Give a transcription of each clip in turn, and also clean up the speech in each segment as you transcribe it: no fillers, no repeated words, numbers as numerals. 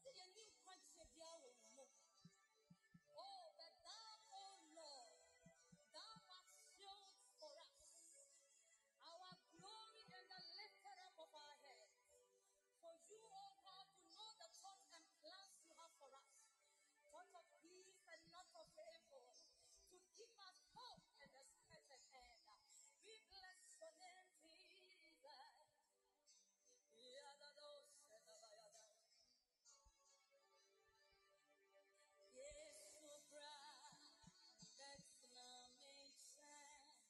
Oh, that thou, oh Lord, thou art shield for us, our glory and the lifter up of our head. For you, oh God, to know the thoughts and plans you have for us, thoughts of peace and not of evil, to give us hope and expected end. We bless your name, Jesus. Yes, so bright, that's not make sense.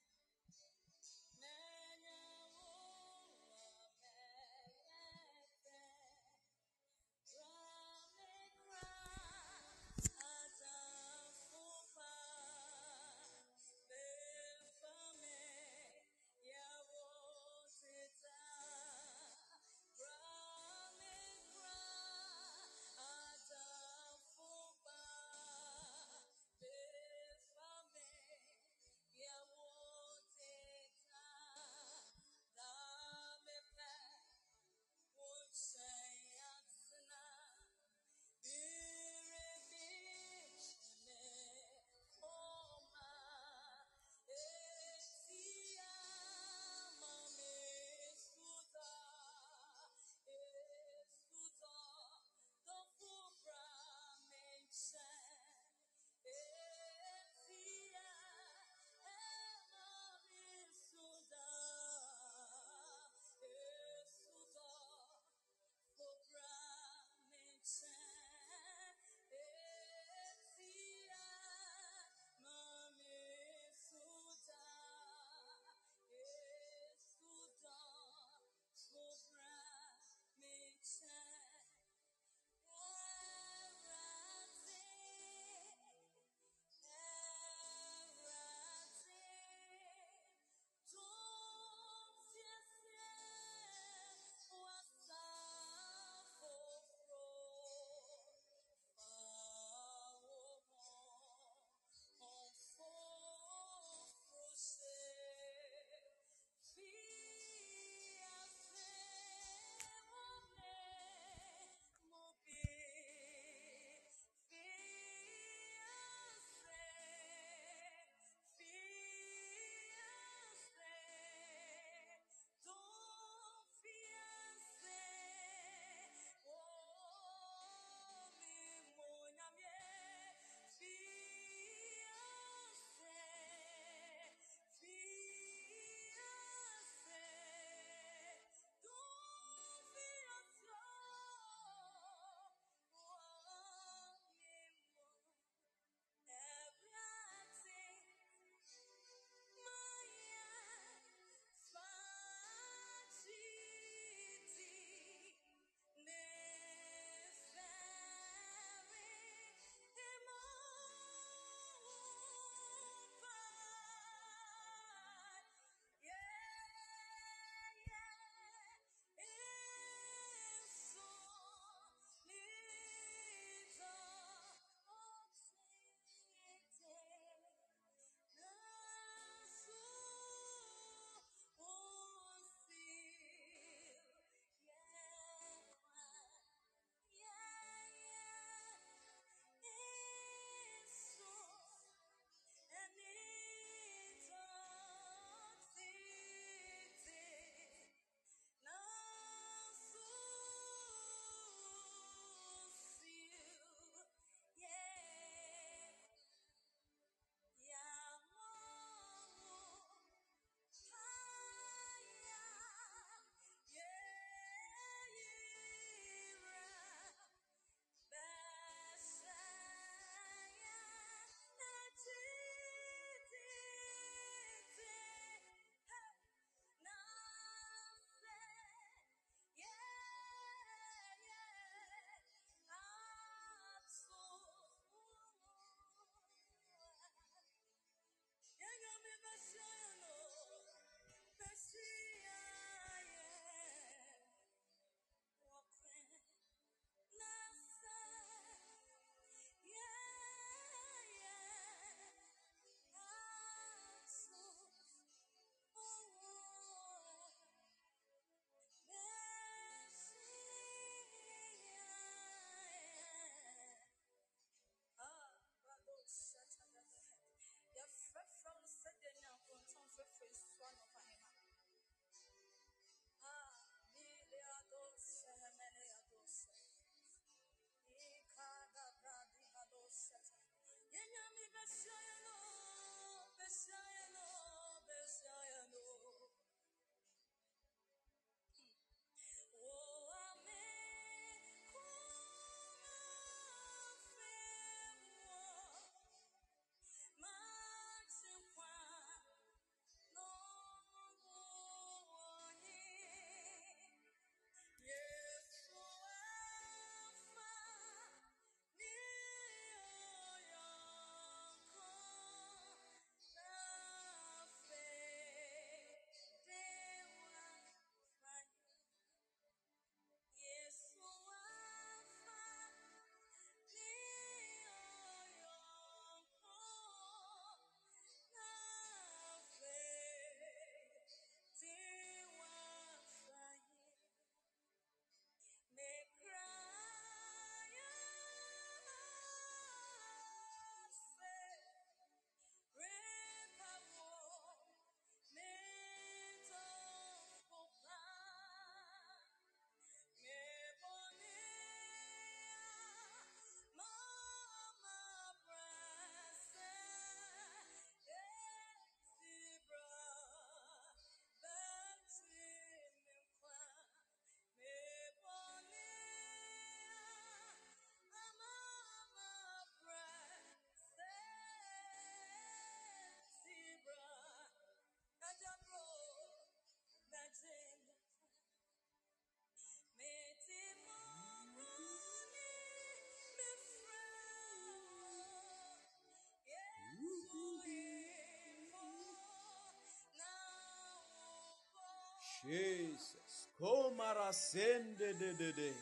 Jesus. Komara sende de.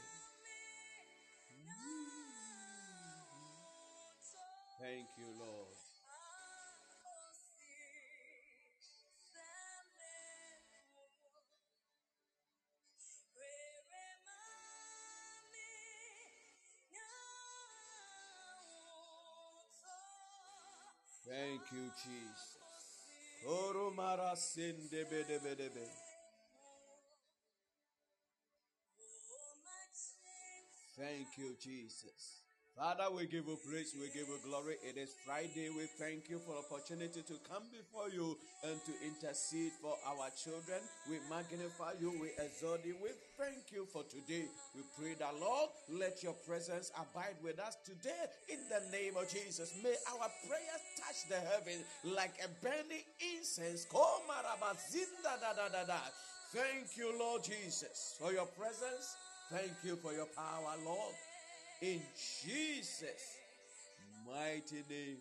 Thank you, Lord. Thank you, Jesus. Koromara sende bedebedebe. Thank you, Jesus. Father, we give you praise, we give you glory. It is Friday. We thank you for the opportunity to come before you and to intercede for our children. We magnify you, we exalt you, we thank you for today. We pray that, Lord, let your presence abide with us today in the name of Jesus. May our prayers touch the heavens like a burning incense. Thank you, Lord Jesus, for your presence. Thank you for your power, Lord. In Jesus' mighty name.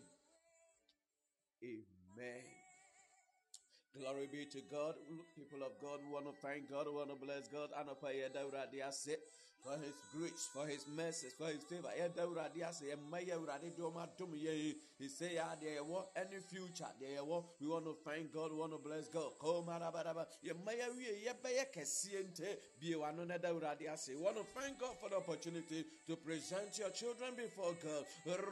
Amen. Glory be to God. People of God, we want to thank God. We want to bless God. For his grace, for his mercy, for his favor. He say, any future, we want to thank God, we want to bless God. We want to thank God for the opportunity to present your children before God.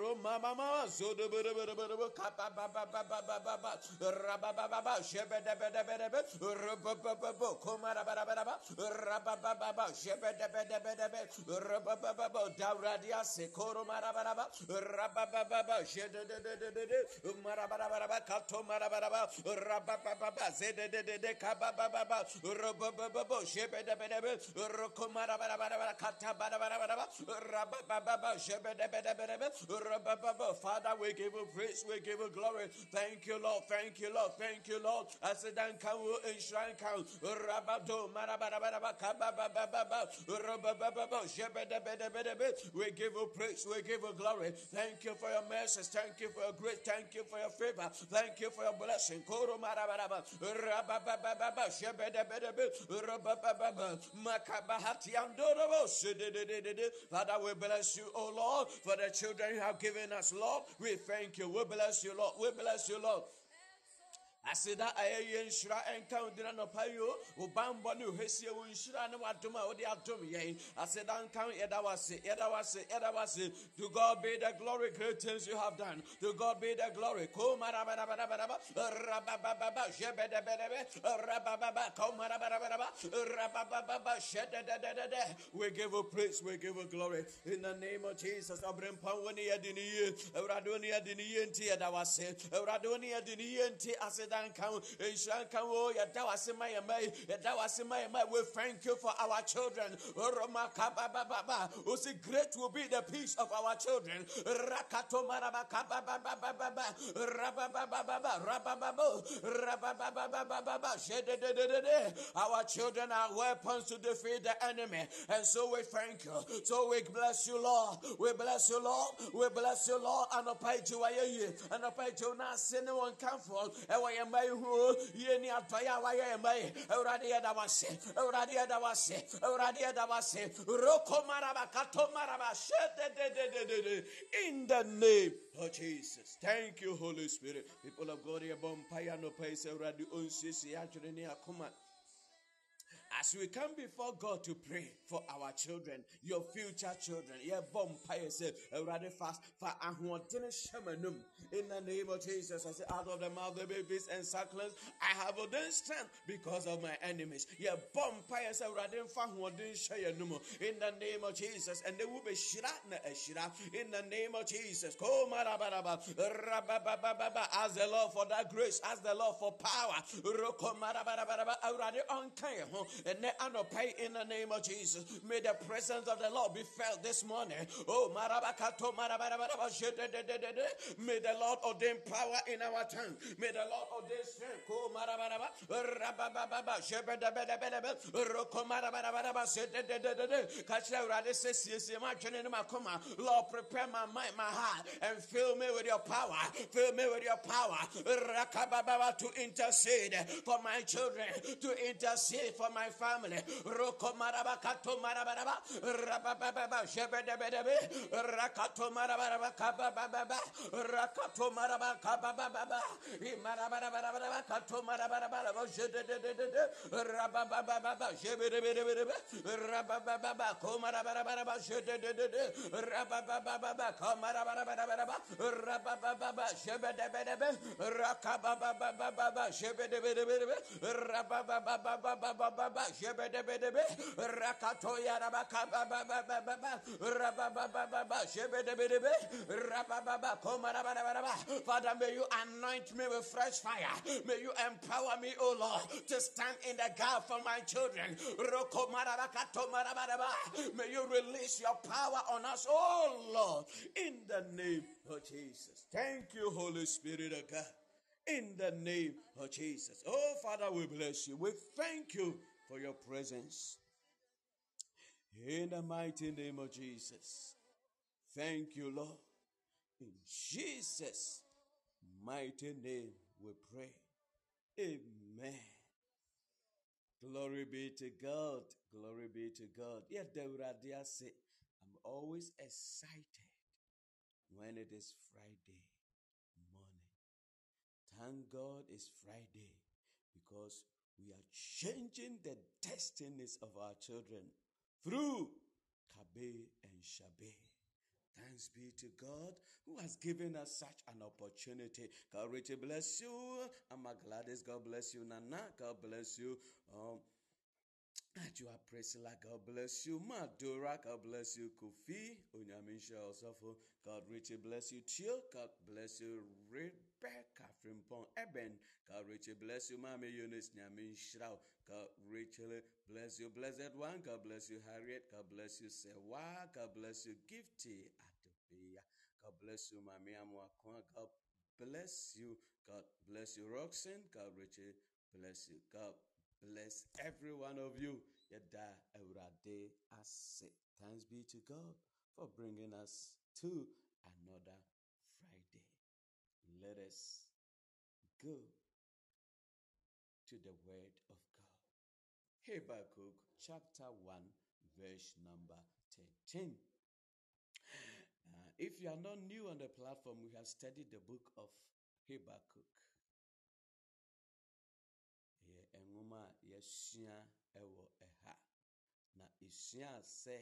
Dauradia Sekoro Marabaraba, Rabababa, Marabaraba, Kato Marabaraba, Rabababa, Zede Kabababa, Robababo, Shebedebedebe, Rokomarabaraba, Katabarabaraba, Rabababa, Shebedebedebe, Rabababa. Father, we give you praise, we give you glory. Thank you, Lord, thank you, Lord, thank you, Lord. As the Dan Kawu in Shrine Count, Rabado, Marabaraba, Kabababa, Rabababa, Shebedebedebe. We give you praise, we give you glory. Thank you for your mercy, thank you for your grace, thank you for your favor, thank you for your blessing. Koro Marabaraba, Rabababa, Shebedebedebe, Rabababa, Makabahati Andorobo. Father, we bless you, oh Lord, for the children you have given us, Lord. We thank you, we bless you, Lord, we bless you, Lord. I said that I ain't sure and count no payo, Obamba no Hesia will shira no Aduma or the Adumi. I said, uncount Edawasi, Edawasi, Edawasi. To God be the glory, great things you have done. To God be the glory. Komarababa, Rabababa, Jebedebedebe, Rabababa, Komarababa, Rabababa, Shedede. We give you praise, we give you glory. In the name of Jesus, Abram Pawani Adini, Radonia Dinienti, Edawasi, Radonia Dinienti, Asedan Count, Shankawo, Yadawasi May, we thank you for our children. Usi great will be the peace of our children. Our children are weapons to defeat the enemy. And so we thank you. So we bless you, Lord. We bless you, Lord. We bless you, Lord. And I you and I you not sin one comfort. And we may who ye near Toya Wayamay. Radia Dawase. Roko Maraba Kato Maraba. In the name of Jesus. Thank you, Holy Spirit. People of God, here, Bompaya no Pace, Radio Unsisi, actually, Akuma. As we come before God to pray for our children, your future children, yeah, vampire said, rather fast for Ahwadin Shamanum. In the name of Jesus, I say, out of the mouth of the babies and sucklings, I have ordained strength because of my enemies. Yeah, vampire said, rather Fahwadin Shayanum. In the name of Jesus, and they will be Shiratna Eshira. In the name of Jesus, as the Lord for that grace, as the Lord for power. And in the name of Jesus, may the presence of the Lord be felt this morning. Oh, may the Lord ordain power in our tongue. May the Lord ordain strength. Lord, prepare my mind, my heart, and fill me with your power. Fill me with your power. To intercede for my children, to intercede for my family. Roko marabakato marabaraba, rabababa, shebedebedebe, rakato marabaraba, kabababa, rakato marabaka bababa, imarabaraba, kato marabaraba, shedededede, rabababa, shebedebedebe, rabababa, komarabaraba, shedededede, rabababa, komarabaraba, rabababa, shebedebedebe, rakabababa, shebedebedebe, rabababa, shebedebedebe, rakatoya rabakabababa, rabababa, shebedebedebe, rabababa, komarabaraba. Father, may you anoint me with fresh fire. May you empower me, O Lord, to stand in the gap for my children. May you release your power on us, oh Lord, in the name of Jesus. Thank you, Holy Spirit of God. In the name of Jesus. Oh, Father, we bless you. We thank you for your presence. In the mighty name of Jesus. Thank you, Lord. In Jesus' mighty name we pray. Amen. Glory be to God. Glory be to God. Yeah, Deuradia say, I'm always excited when it is Friday morning. Thank God it's Friday because we are changing the destinies of our children through Kabe and Shabe. Thanks be to God who has given us such an opportunity. God richly bless you. Amma Gladys, God bless you. Nana, God bless you. Ajua Priscilla, God bless you. Madura, God bless you. Kofi, Onyamisha Osofo, God richly bless you. Tio, God bless you. Rebecca Frimpong, Eben, God richly bless you. Mami Eunice Nyamin Shrao, God richly bless you. Blessed one, God bless you. Harriet, God bless you. Sewa, God bless you. Gifty Atopia, God bless you. Mami Amwakwa, God bless you. God bless you. Roxanne, God richly bless you. God bless every one of you. Yada Eurade Ase. Thanks be to God for bringing us to another Friday. Let us go to the Word of God. Habakkuk chapter 1, verse number 13. If you are not new on the platform, we have studied the book of Habakkuk. yɛsua ɛwɔ ɛha. Na esua sɛ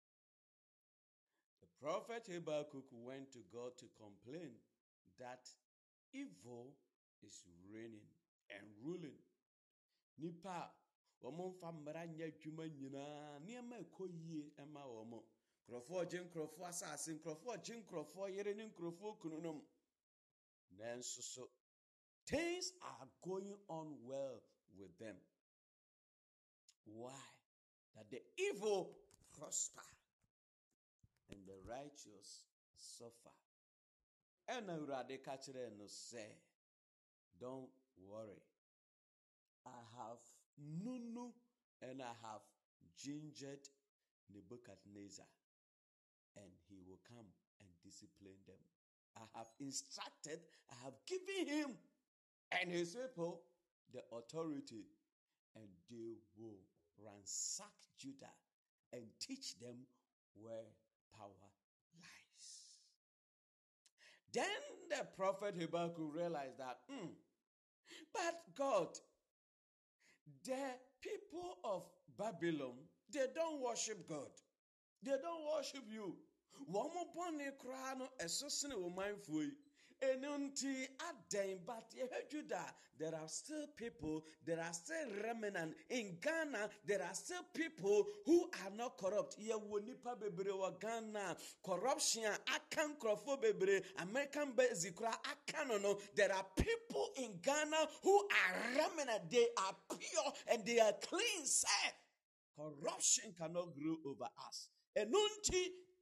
the prophet Habakkuk went to God to complain that evil is reigning and ruling. Nipa wɔn mfa mmara nyɛ adwuma nyinaa nneɛma ɛkɔ yie ɛma wɔn. Nkurɔfoɔ gye nkurɔfoɔ asase, nkurɔfoɔ gye nkurɔfoɔ yere ne nkurɔfoɔ kunu nom. Nanso so things are going on well with them. Why? That the evil prosper and the righteous suffer. And Awurade ka kyerɛ no sɛ, don't worry. I have Nunu and I have gingered Nebuchadnezzar, and he will come and discipline them. I have instructed, I have given him and his people the authority, and they will ransack Judah and teach them where power lies. Then the prophet Habakkuk realized that, but God, the people of Babylon, they don't worship God. They don't worship you. Womo bone kra no esosene wo manfo yi. Enunti aden, but Judah, there are still people, there are still remnant in Ghana. There are still people who are not corrupt. Ye wo nipa bebre wa Ghana corruption akan krofo bebre American bezikra akan no. There are people in Ghana who are remnant. They are pure and they are clean. Say corruption cannot grow over us. Enunti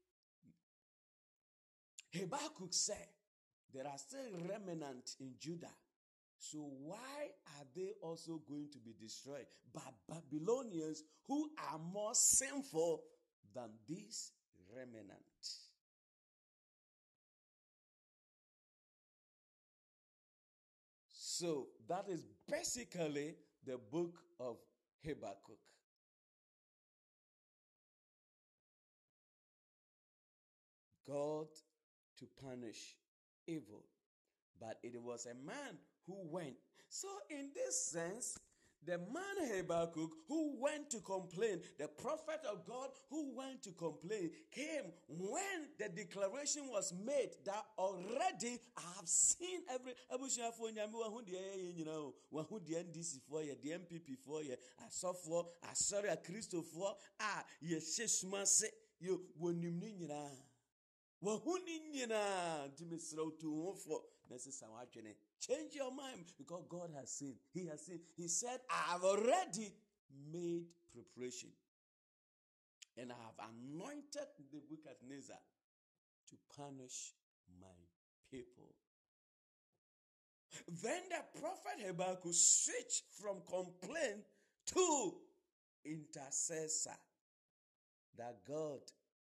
Habakkuk said, there are still remnants in Judah. So why are they also going to be destroyed by Babylonians who are more sinful than these remnants? So that is basically the book of Habakkuk. God to punish evil. But it was a man who went. So in this sense, the man Habakkuk who went to complain, the prophet of God who went to complain, came when the declaration was made that already I have seen every NDC for you, the MPP for you, I saw for, I saw a Christo for, yes, you when you mean change your mind because God has seen. He has seen. He said, I have already made preparation and I have anointed Nebuchadnezzar to punish my people. Then the prophet Habakkuk switched from complaint to intercessor. That God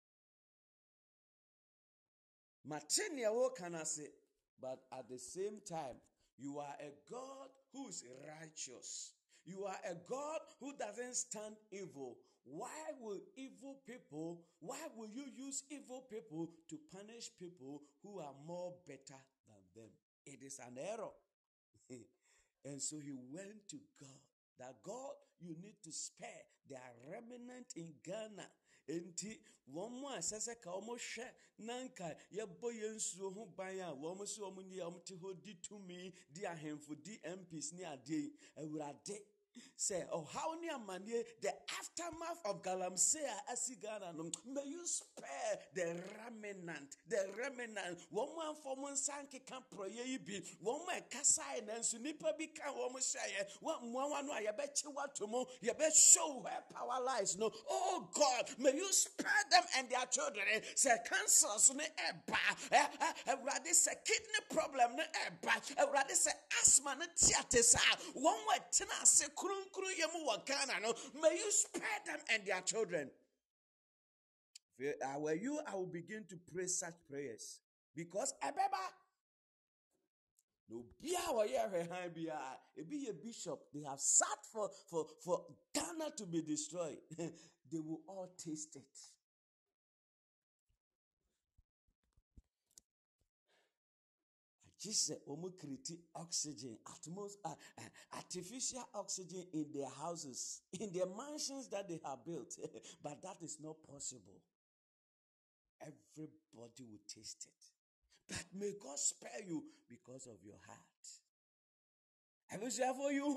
Martinia wo can I say, but at the same time, you are a God who is righteous. You are a God who doesn't stand evil. Why will you use evil people to punish people who are more better than them? It is an error. And so he went to God. That God, you need to spare. They are remnant in Ghana. Enti womo asese ka omo hwe nanka yebo yensuo ho ban a womo se omo ni omte ho di tumi di ahemfo di MPs ni ade awurade say how ni amane the aftermath of Galamsey asigana no may you spare the remnant womo anfomo nsanke kan proye bi womo ekasai nanso nipa bi kan womo hye womo no ayebechi watomo yebe show where power lies no. Oh God, may you spare them and their children. Say cancers ne eba awurade say kidney problem ne eba awurade say asthma ne tiatesa womo etina se may you spare them and their children. If I were you, I will begin to pray such prayers. Because no be a bishop, they have sat for Ghana to be destroyed. They will all taste it. Just create oxygen, artificial oxygen in their houses, in their mansions that they have built. But that is not possible. Everybody will taste it. But may God spare you because of your heart. I will say for you,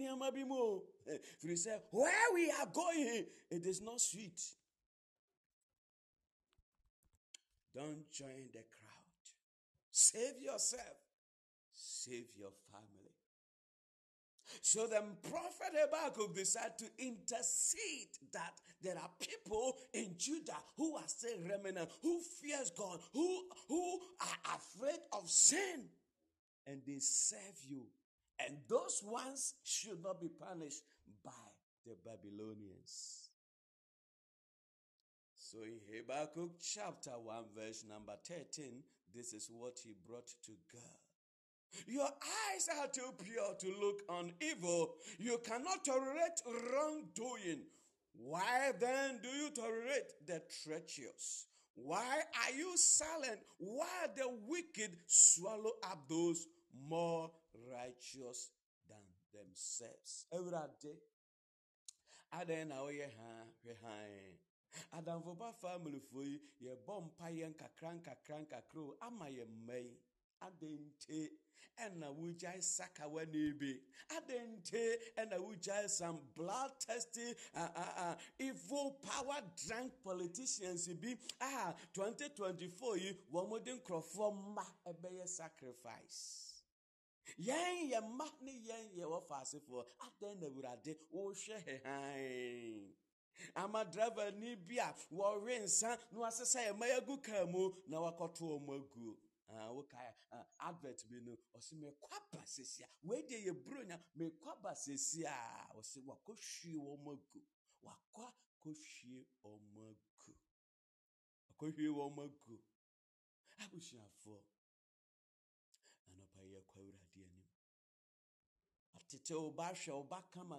where we are going, it is not sweet. Don't join the crowd. Save yourself. Save your family. So the prophet Habakkuk decided to intercede that there are people in Judah who are still remnant, who fears God, who are afraid of sin, and they serve you. And those ones should not be punished by the Babylonians. So in Habakkuk chapter 1 verse number 13, this is what he brought to God. Your eyes are too pure to look on evil. You cannot tolerate wrongdoing. Why then do you tolerate the treacherous? Why are you silent while the wicked swallow up those more righteous than themselves? Every day, Adamfo ba family for ye bom payen kakran ama ye may adente ena wujai saka wanibi adente ena wujai some bloodthirsty evil power drunk politicians be 2024 yi womodin crofo ma ebeye sacrifice yen ye ma ni yen ye wo fasefo aden na wurade wo hwe hehan ama driver ni bia wo rensa no asesa e mayagu kamu na wakoto omagu wokai advert bi no osi me kwaba sesia we de ye bronya me kwaba sesia osi wakohwie omagu wakwa kohwie omagu akohwie omagu abusiafo anopa ye kwawurade anim atete oba hwe oba kama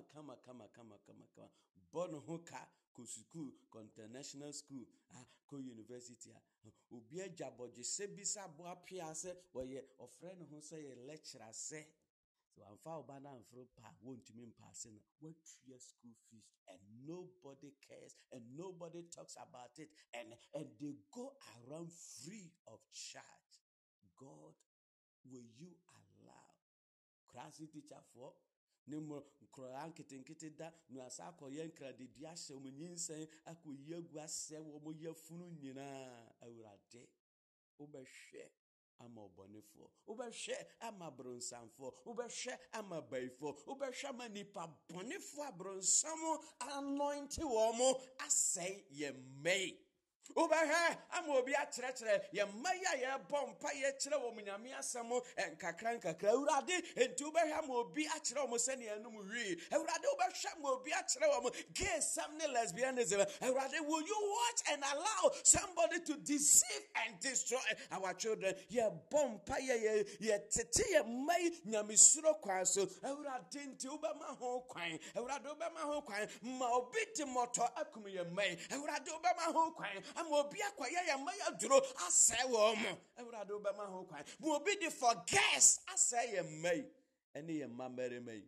born hoka ko school ko international school ko university obi ajaboje sebisa bo apia se woye ofre no ho se ye lecturer se so amfa oba na amfro pa wontumi mpaase na what your school fees and nobody cares and nobody talks about it and they go around free of charge. God, will you allow classy teacher for Nemo Kroan kitten da no asako yankra de diashe munyinsen akoyi aguase wo moya funu nyina awurade obehwe ama obonefo obehwe ama bronsanfo obehwe ama baifo obehwe ama nipa bonefo abronsamo anointing wo mo asay ye may Ubehe amobi akyerɛkyerɛ ye maya ye bompa ye kyerɛ wo munyame asɛm nkakra urade enti ubehe amobi akyerɛ wo sɛ ne anum wi urade ubehwe amobi akyerɛ wo gay some lesbianism urade will you watch and allow somebody to deceive and destroy our children ye bompa ye tete ye mai nyamesuro kwan so urade enti ubema ho kwan urade ubema ho kwan ma obi di moto akum ye mai urade ubema ho kwan amobi akwaya ya maya duro asay wo mo ewurade obema ho kwan mo obi di for guess asay ya mai ene ya mamere mai.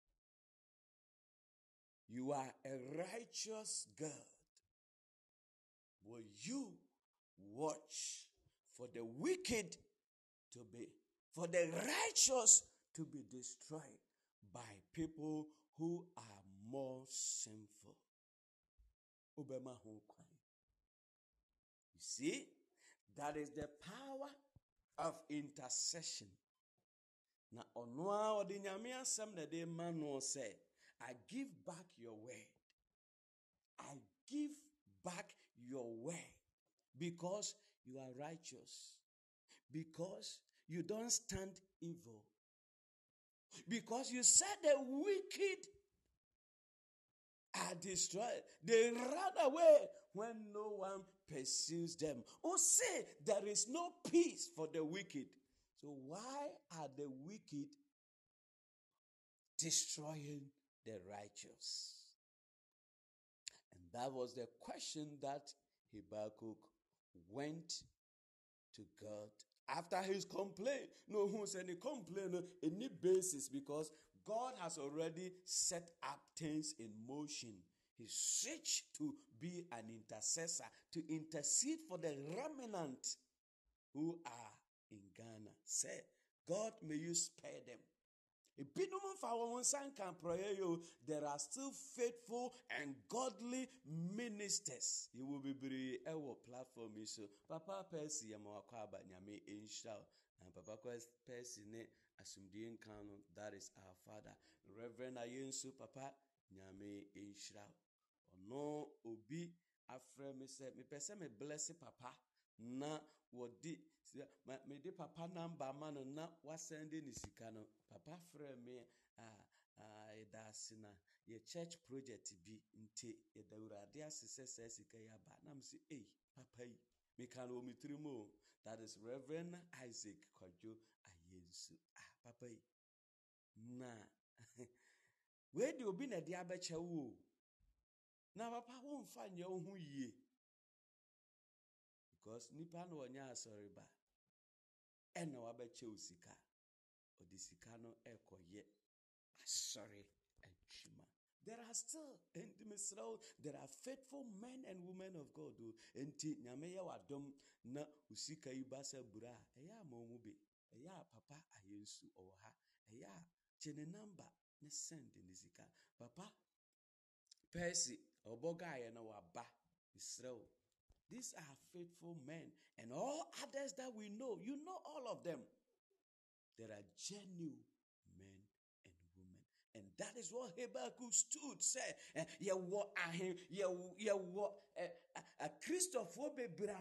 You are a righteous God. Will you watch for the wicked for the righteous to be destroyed by people who are more sinful? Obema ho kwan. You see, that is the power of intercession. Na onwa odinyame asem na de manu say, I give back your word. I give back your word because you are righteous. Because you don't stand evil. Because you said the wicked are destroyed. They run away when no one pursues them. Or say there is no peace for the wicked. So why are the wicked destroying the righteous? And that was the question that Habakkuk went to God After his complaint, no who's any complaint, any basis, because God has already set up things in motion. He switched to be an intercessor, to intercede for the remnant who are in Ghana. Say, God, may you spare them. There are still faithful and godly ministers. You will be bring our platform. So, Papa Percy, Yamakwaba, Nyame Inshal, and Papa Percy ne Asumdien Kano, that is our father. Reverend Ayensu, Papa, Nyame Inshal. No, Obi, Afre, me say, me pese me bless Papa, na wodi. Me de papa number man na wa sending isikano papa frɛ me edasina ye church project bi nti ye dawurade asese sika ya ba na me say papa yi me kan o mitrimo. That is Reverend Isaac Kwajo Ayensu. Papa yi na we de obi na de abeche wo na papa wo mfa nya wo hu yie because nipa no onya sorry ba ena wabeche osika odisika no ekoye sorry enchima. There are still there are faithful men and women of God who enti nyame ye wadom na usika ibasa bura eya mamu be eya papa Ayensu oha eya chene number na send nisika papa Percy oboga ye na waba Israel. These are faithful men and all others that we know. You know all of them. There are genuine men and women. And that is what Habakkuk stood, said. Christopher Bebra,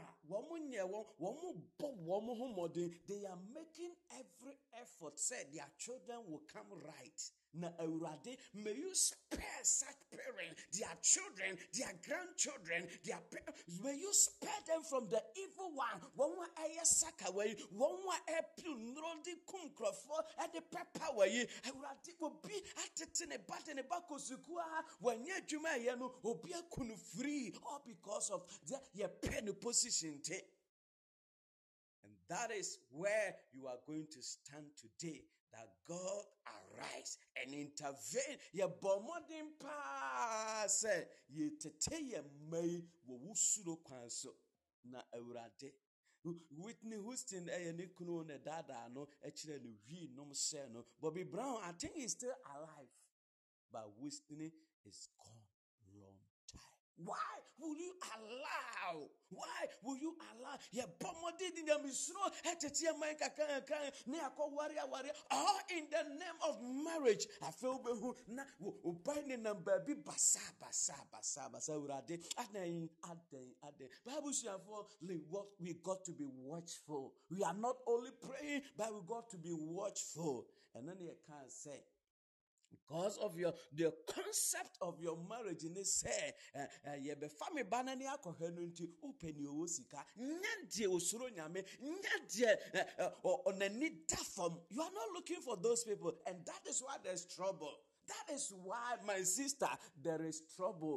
they are making every effort, said their children will come right. Na Eurade, may you spare such parents, their children, their grandchildren, may you spare them from the evil one. One wa aya sakaway, one wa epu nrodi kumkrofo at the pepper way. Eurade will be at it in a button a bako sukua when ye jumayano will be a kunu free, all because of your penny position. And that is where you are going to stand today. That God arise and intervene. Ye bomodin pa say ye tete ye may wo wusuro kwanso na Awurade. Whitney Houston ne kunu ne dada no ekire ne hwi nom se no. Bobby Brown, I think he's still alive, but Whitney is gone long time. Why will you allow? Why will you allow? Ye bomodi di na misro etete man kakan ne akoware all in the name of marriage. I feel behu na obai ne number bi basa urade aden. Bible says for what we got to be watchful. We are not only praying, but we got to be watchful. And then you can say, because of the concept of your marriage in this say ye be family banani akohenu nti upeni owosika nyade osoro nyame nyade onani dafom. You are not looking for those people, and that is why there's trouble. That is why, my sister, there is trouble,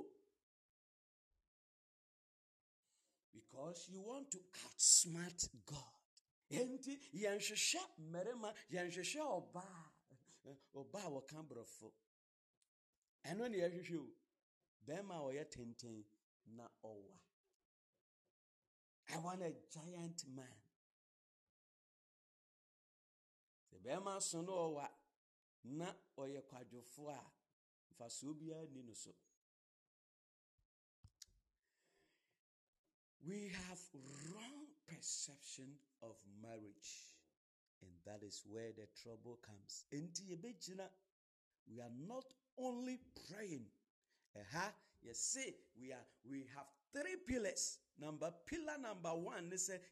because you want to outsmart God. Enti yanhwehwe merema yanhwehwe oba wa kambrofo eno ne yahwehwe o bema wo ye tenten na owa. I want a giant man. The bema so no owa na oye kwadwofo a mfaso bia ni no so. We have wrong perception of marriage, and that is where the trouble comes. We are not only praying. You see, we have three pillars. Pillar number one, they say,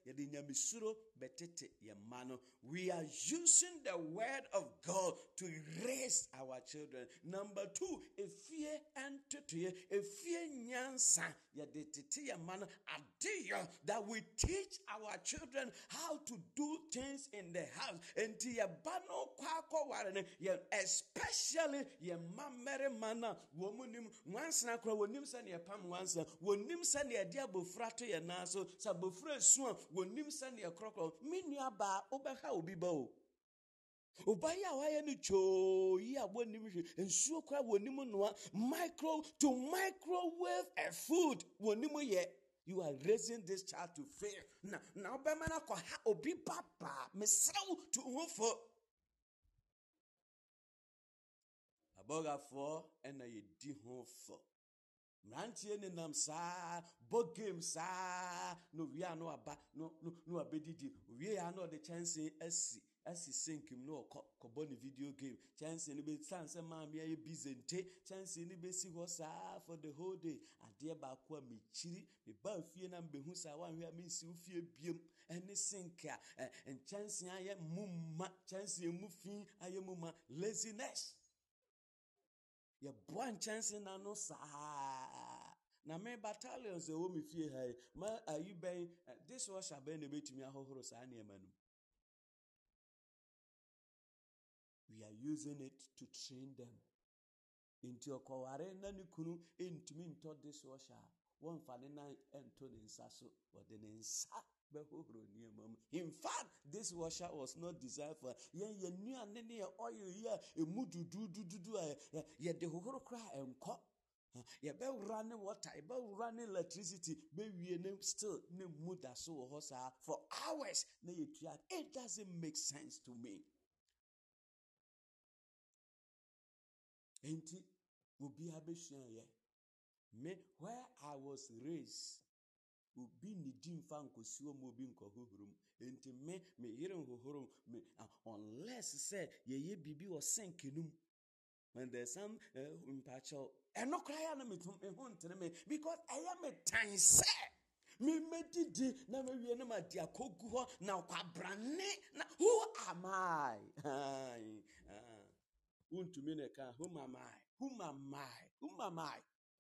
we are using the word of God to raise our children. Number two, if fear entity, if fear nyansa yɛde tete yɛ ma no adeɛ that we teach our children how to do things in the house. Enti yɛba no kwa ware no especially yɛ mmarima no womunim nwansana kora wonim sɛ ne yɛpam nwansa wonim sɛ ne yɛde abofra to yɛ nan so sɛ abofra esu a wonim sɛ ne yɛkorɔkorɔ me nua ba wobɛha obi ba o Obaya waya ni cho yi abonim hwe ensuo kwa wonim noa micro to microwave a food wonim ye. You are raising this child to fail. Now obema na ko ha obi papa mesrew to hofo aboga for ena ye di hofo Mrantie ne nam saa bo game saa no wi ano aba no abedidi wi ya no the chance asi sinkim no kobo ne video game chance ni be sanse ma me ye bizente chance ni be si ho saa for the whole day ade ba ko me chiri me ba fie na mbe hu saa wan hwe me si fie biem ene sinka en chance aye mumma chance emu fi aye mumma laziness ye boan chance na no saa na me battalions e wo me fie hai ma ayi ben this was aben na betumi ahohoro saa na emanu. We are using it to train them into your koware na ni kunu intumi nto this washer won fa ne na ento ne nsa so or the nsa be hohoro ni emam. In fact, this washer was not designed for ye nuane ne oil ya emu dudu ye de hohoro kra enko ye be run water ye be run electricity be wie ne still ne mu da so ho sa for hours na ye tua. It doesn't make sense to me. Enti obi abesua ye me where I was raised obi ni di mfa nkosiwo mo obi nkohohorom enti me yire nhohorom me unless say ye bibi o senkenum when there's some impacho eno kraya na me ho ntere me because I am a time say me medidi na me wie na ma dia kogu ho na kwa brane na who am I untumi ne ka whom am I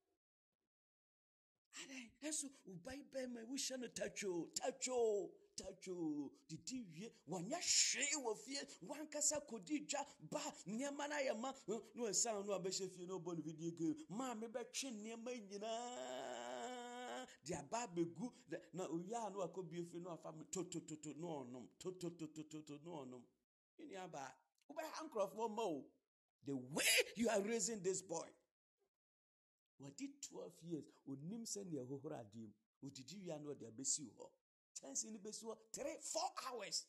Eso ubaibe me wisha no tacho didi wie wanya hwe wo fie wankasa kodidwa ba niema na yema no esan no abehye fie no bon video game ma me betwe niema nyina dia ba begu na oya no akobie fie no afa me to no onom to no onom ini aba ube hankrofo mo the way you are raising this boy. What did 12 years? Onim send your hohora dim. Udidi wi ano de abesi ho. Chance ni besi ho 3-4 hours.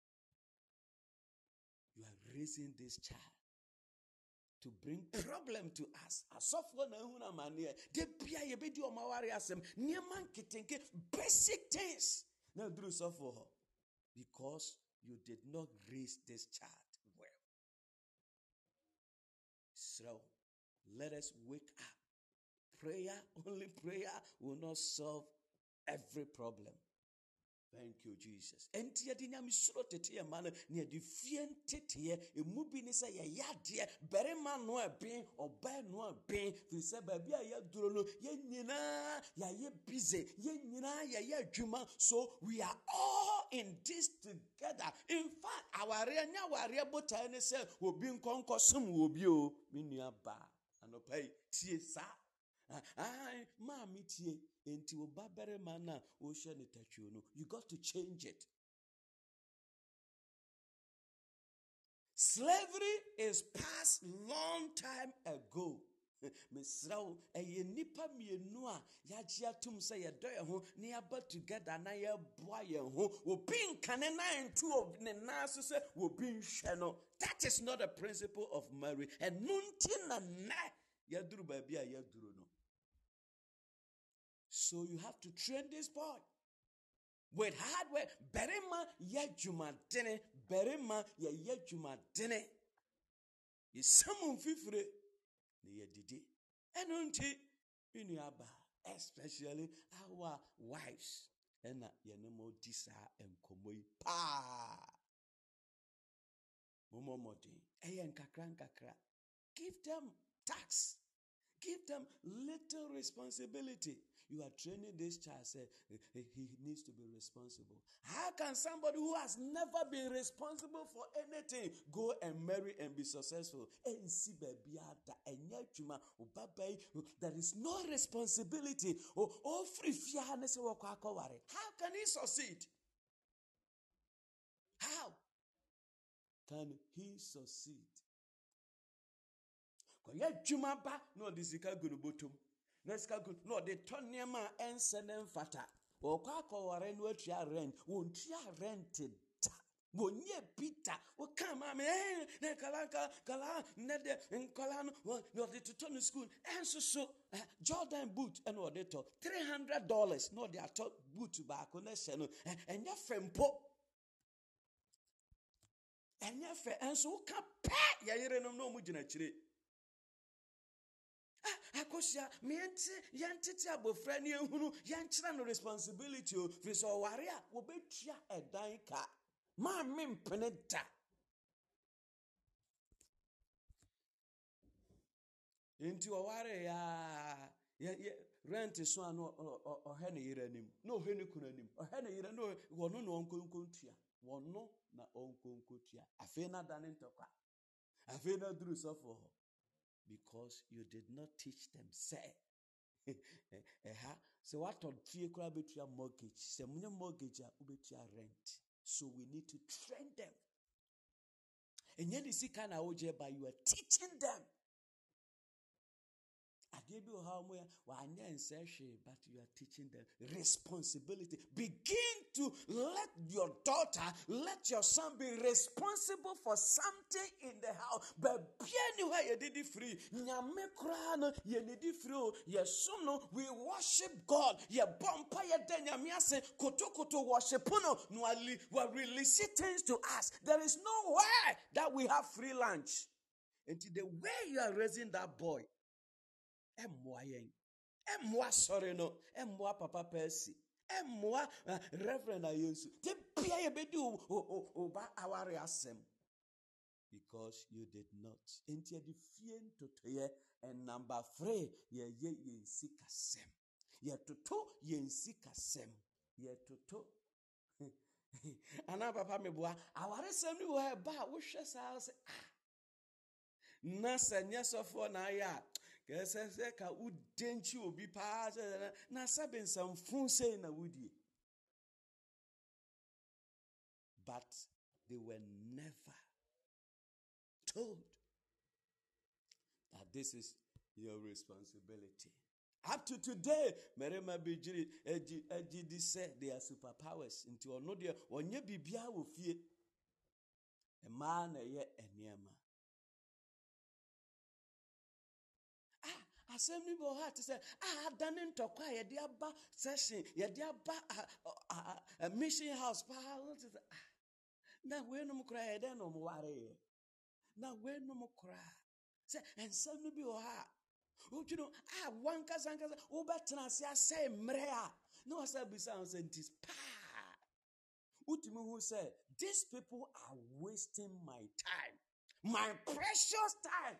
You are raising this child to bring problem to us. Asofo na hu na mane. De bia ye bedi o maware asem. Niema nketenke basic things. Na duru sofo ho. Because you did not raise this child well. So, let us wake up. Only prayer will not solve every problem. Thank you, Jesus. Enti yadi nyami suro tete ye man ne yadi fien tete ye emu bi ni se ye yade bere man no ben oba no ben fi se ba bia ye duro no ye nyina ye busy ye nyina ye adwuma. So we are all in this together. In fact, our nya botai ne se obi nkonko som obi o me nua ba anopai tie sa Mami tie enti obabere mana o hye ne tachuo no. You got to change it. Slavery is past long time ago. Misrao eye nipa mienu a yaji atum se ye do ye ho na ya ba together na ya boa ye ho obi nkane na ntu ne na so se obi nhwe no. That is not a principle of marriage. And nunti na na ya duru ba bia ya duru no. So you have to train this boy with hard work. Berema ya jumadene, berema ya jumadene. Ye samun fifre ne ye didi. Enunti inuaba, especially our wives. Ena yenemo disa enkomoi pa. Momo modi. Eyen kakra. Give them tax. Give them little responsibility. You are training this child, say he needs to be responsible. How can somebody who has never been responsible for anything go and marry and be successful? There is no responsibility. How can he succeed? How can he succeed? No, this is bottom. No, the toniama and send fata. Or quack no rent. Won't rented. Wonye Peter, what come, ne Kalaka, Kala, Nede, and Kalano, no, the Tutoni school, and so Jordan boot and what they talk $300, no, they are taught boot back on the channel, and your friend Po. And your friend, and so can pay no mujina chiri. Akosia mienti yantiti abofrani ehunu yanchira no responsibility o fiso ware a wo betua edan ka ma mempene da enti o ware ya rent so ano ohe ne yiranim na ohe ne kunanim ohe ne yira no wono no onkonkontua wono na onkonkontua afi na dane ntokwa afi na duru sofo. Because you did not teach them. Say, so what on fee crab your mortgage? Say, mortgage rent. So we need to train them. And yet, you see, kind of but you are teaching them. I gave you how much, but you are teaching them responsibility. Begin to let your daughter, let your son be responsible for something in the house. But anywhere you did it free. We worship God. Ye bumper ye denyamiase koto worship. We release things to us. There is no way that we have free lunch. And the way you are raising that boy. Emwa sorry no. Emwa papa Percy. Emwa Reverend Ayesu. Te pia ye bedu oba aware asem. Because you did not. Enti ye di fien totoye and number 3 ye sikasem. Ye toto ye sikasem. Ye toto. Ana papa meboa aware sem ni wo ba wo hwe sa se na sanya sofo na ya. Ka udenchi obi pa na saben some fun say na wudi. But they were never told that this is your responsibility. Up to today, Merema Bijiri Ejidi said they are superpowers. Into ono dia onye bibia wo fie. A man ye eniema. Assembly will have to say, done in Tokwa, ye dear ba session, ye dear ba a mission house. Now we're no cry, then no worry. Now we're no more cry. Say, and suddenly be ha. Oh, you know, one cousin, oh, but I say, Mrea. No, I said, besides, and tis pa. Utimu who said, these people are wasting my time, my precious time.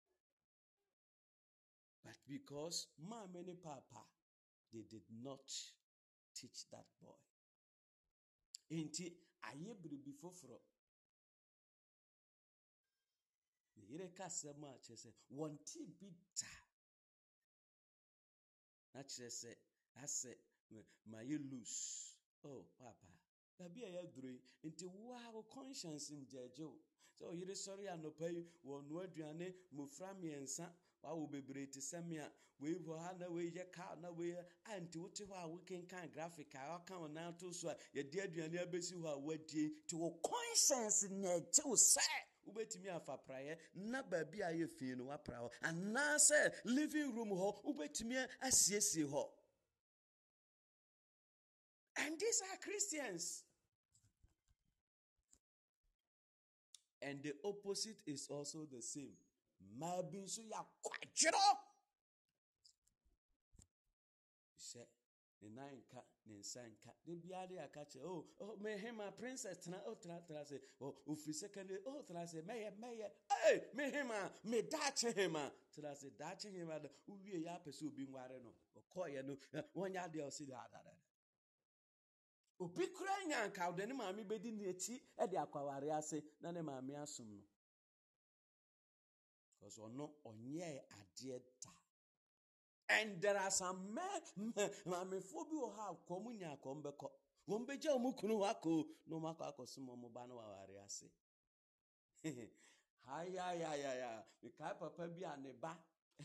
But because mama and papa, they did not teach that boy. Inti ayebri before fro. Yere kasema chese wanti bita. Na chese ase my lose. Oh papa. Baby ayedri inti wa conscience in jejo. So yere sorry anopai wonu aduane mofra miensa. Wa wo bebre te semia we ho ha na we ye ka na we anti wote ho a we kan graphic a ka on na to so ye de aduane abesi ho a wadie to wo conscience na je wo say ubetimi afa praye na ba bia ye fie no wa pra ho ana say living room ho ubetimi asiesie ho. And these are Christians. And the opposite is also the same. Maybe so ya kwajiro. Say the nine cat, the sign cat. The biade a catch. Oh, may him a princess. Tana say. Oh, if secondary. Oh, tana say. May. hey, me hima, me dache hima. So I said, dache hima, uwe ya pesu bingware no. Okoye no, one ya de osi da. Obi kura nya nka ode ne maame bedi ne echi e de akwaware ase na ne maame asum no. Because ono onye ade da. And there are some men, maame fo bi o ha komunya kombeko. Won beje omukunu wako no mako akosum omuba no waware ase. Ya. Me kai papa bi aneba.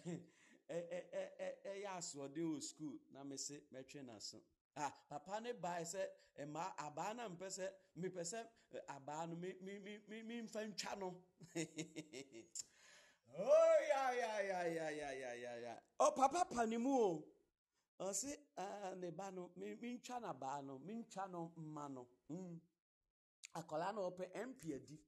Ya asode o school na me se metwe na so. Papa ne ba se ma aba na mpese me pese aba no me mfa ntwa no. Oh ya. Oh papa panimu o. O se ne ba no me ntwa na ba no, me ntwa no mma no. Akola no ope MP adi.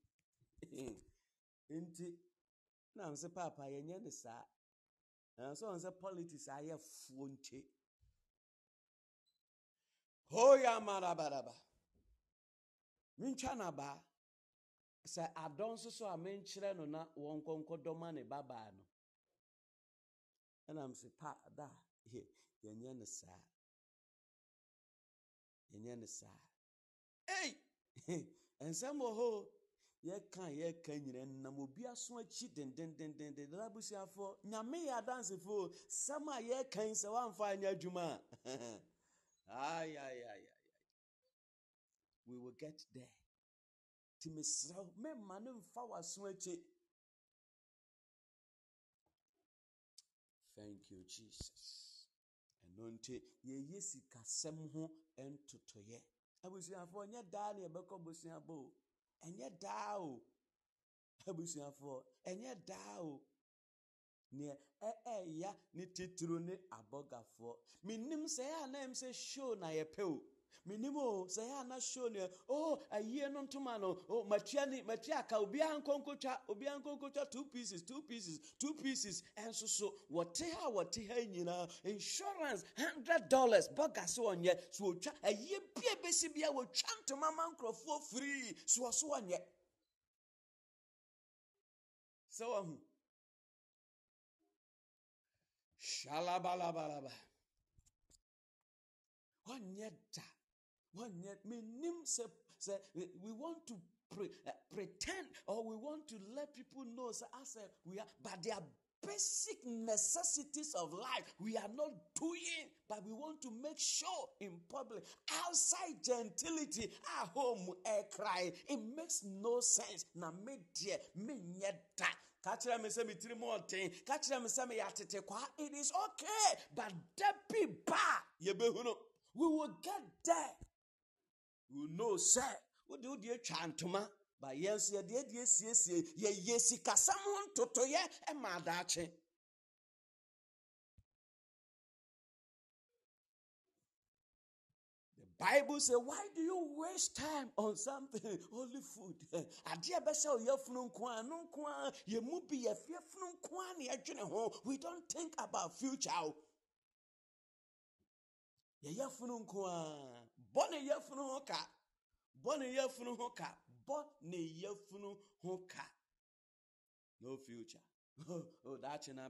Enti na mse papa yenye ne sa. So on say politics aye fuo nche. Oh ya marabaraba. Mincha na ba. Say adon so a menchire no na won konkodoma ne baba no. And I'm say pa da yenye ne sa. Yenye ne sa. Hey! And some ho ye kan nyire na obi aso achi den labusiafo nyame ya dance fo sama ye kan se wamfa anya adwuma. Ay. We will get there. Timisra me manu mfa waso achi. Thank you Jesus. Enonte ye yesika sem ho entotoye. Abusiafo nya da na ebekọ busiabo. Enye da o. Abusiafo enye da o. Ne ya ni titru ni abogafo. Minim se ya na em se show na ye pe o. Minimo se ya na show ne aye no ntoma no matia ka obi ankonkocha 2 pieces and so what ha nyina insurance $100 bogas onye so otwa aye bia besi bia wo twa ntoma mankrofo free so onye so shalabalabalaba one yet minim say we want to pretend or we want to let people know say we are, but they are basic necessities of life we are not doing, but we want to make sure in public outside gentility at home cry. It makes no sense. Na me dear me nyeta. Kachira me say me tiri more thing. Kachira me say me yatete kwa. It is okay, but depi ba yebehuno. We will get there. We will know say what do you chantuma? But yes, yes, kasamon totoye e madache. The Bible says, why do you waste time on something? Only food. We don't think about future. No future. Oh, that's an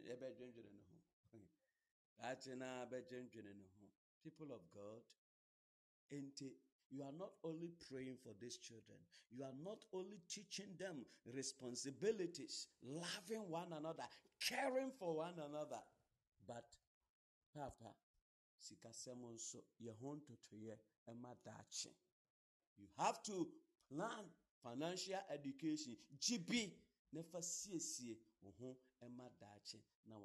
people of God, you are not only praying for these children, you are not only teaching them responsibilities, loving one another, caring for one another, but Papa, you have to plan financial education. GB never see Emma Dachi. Now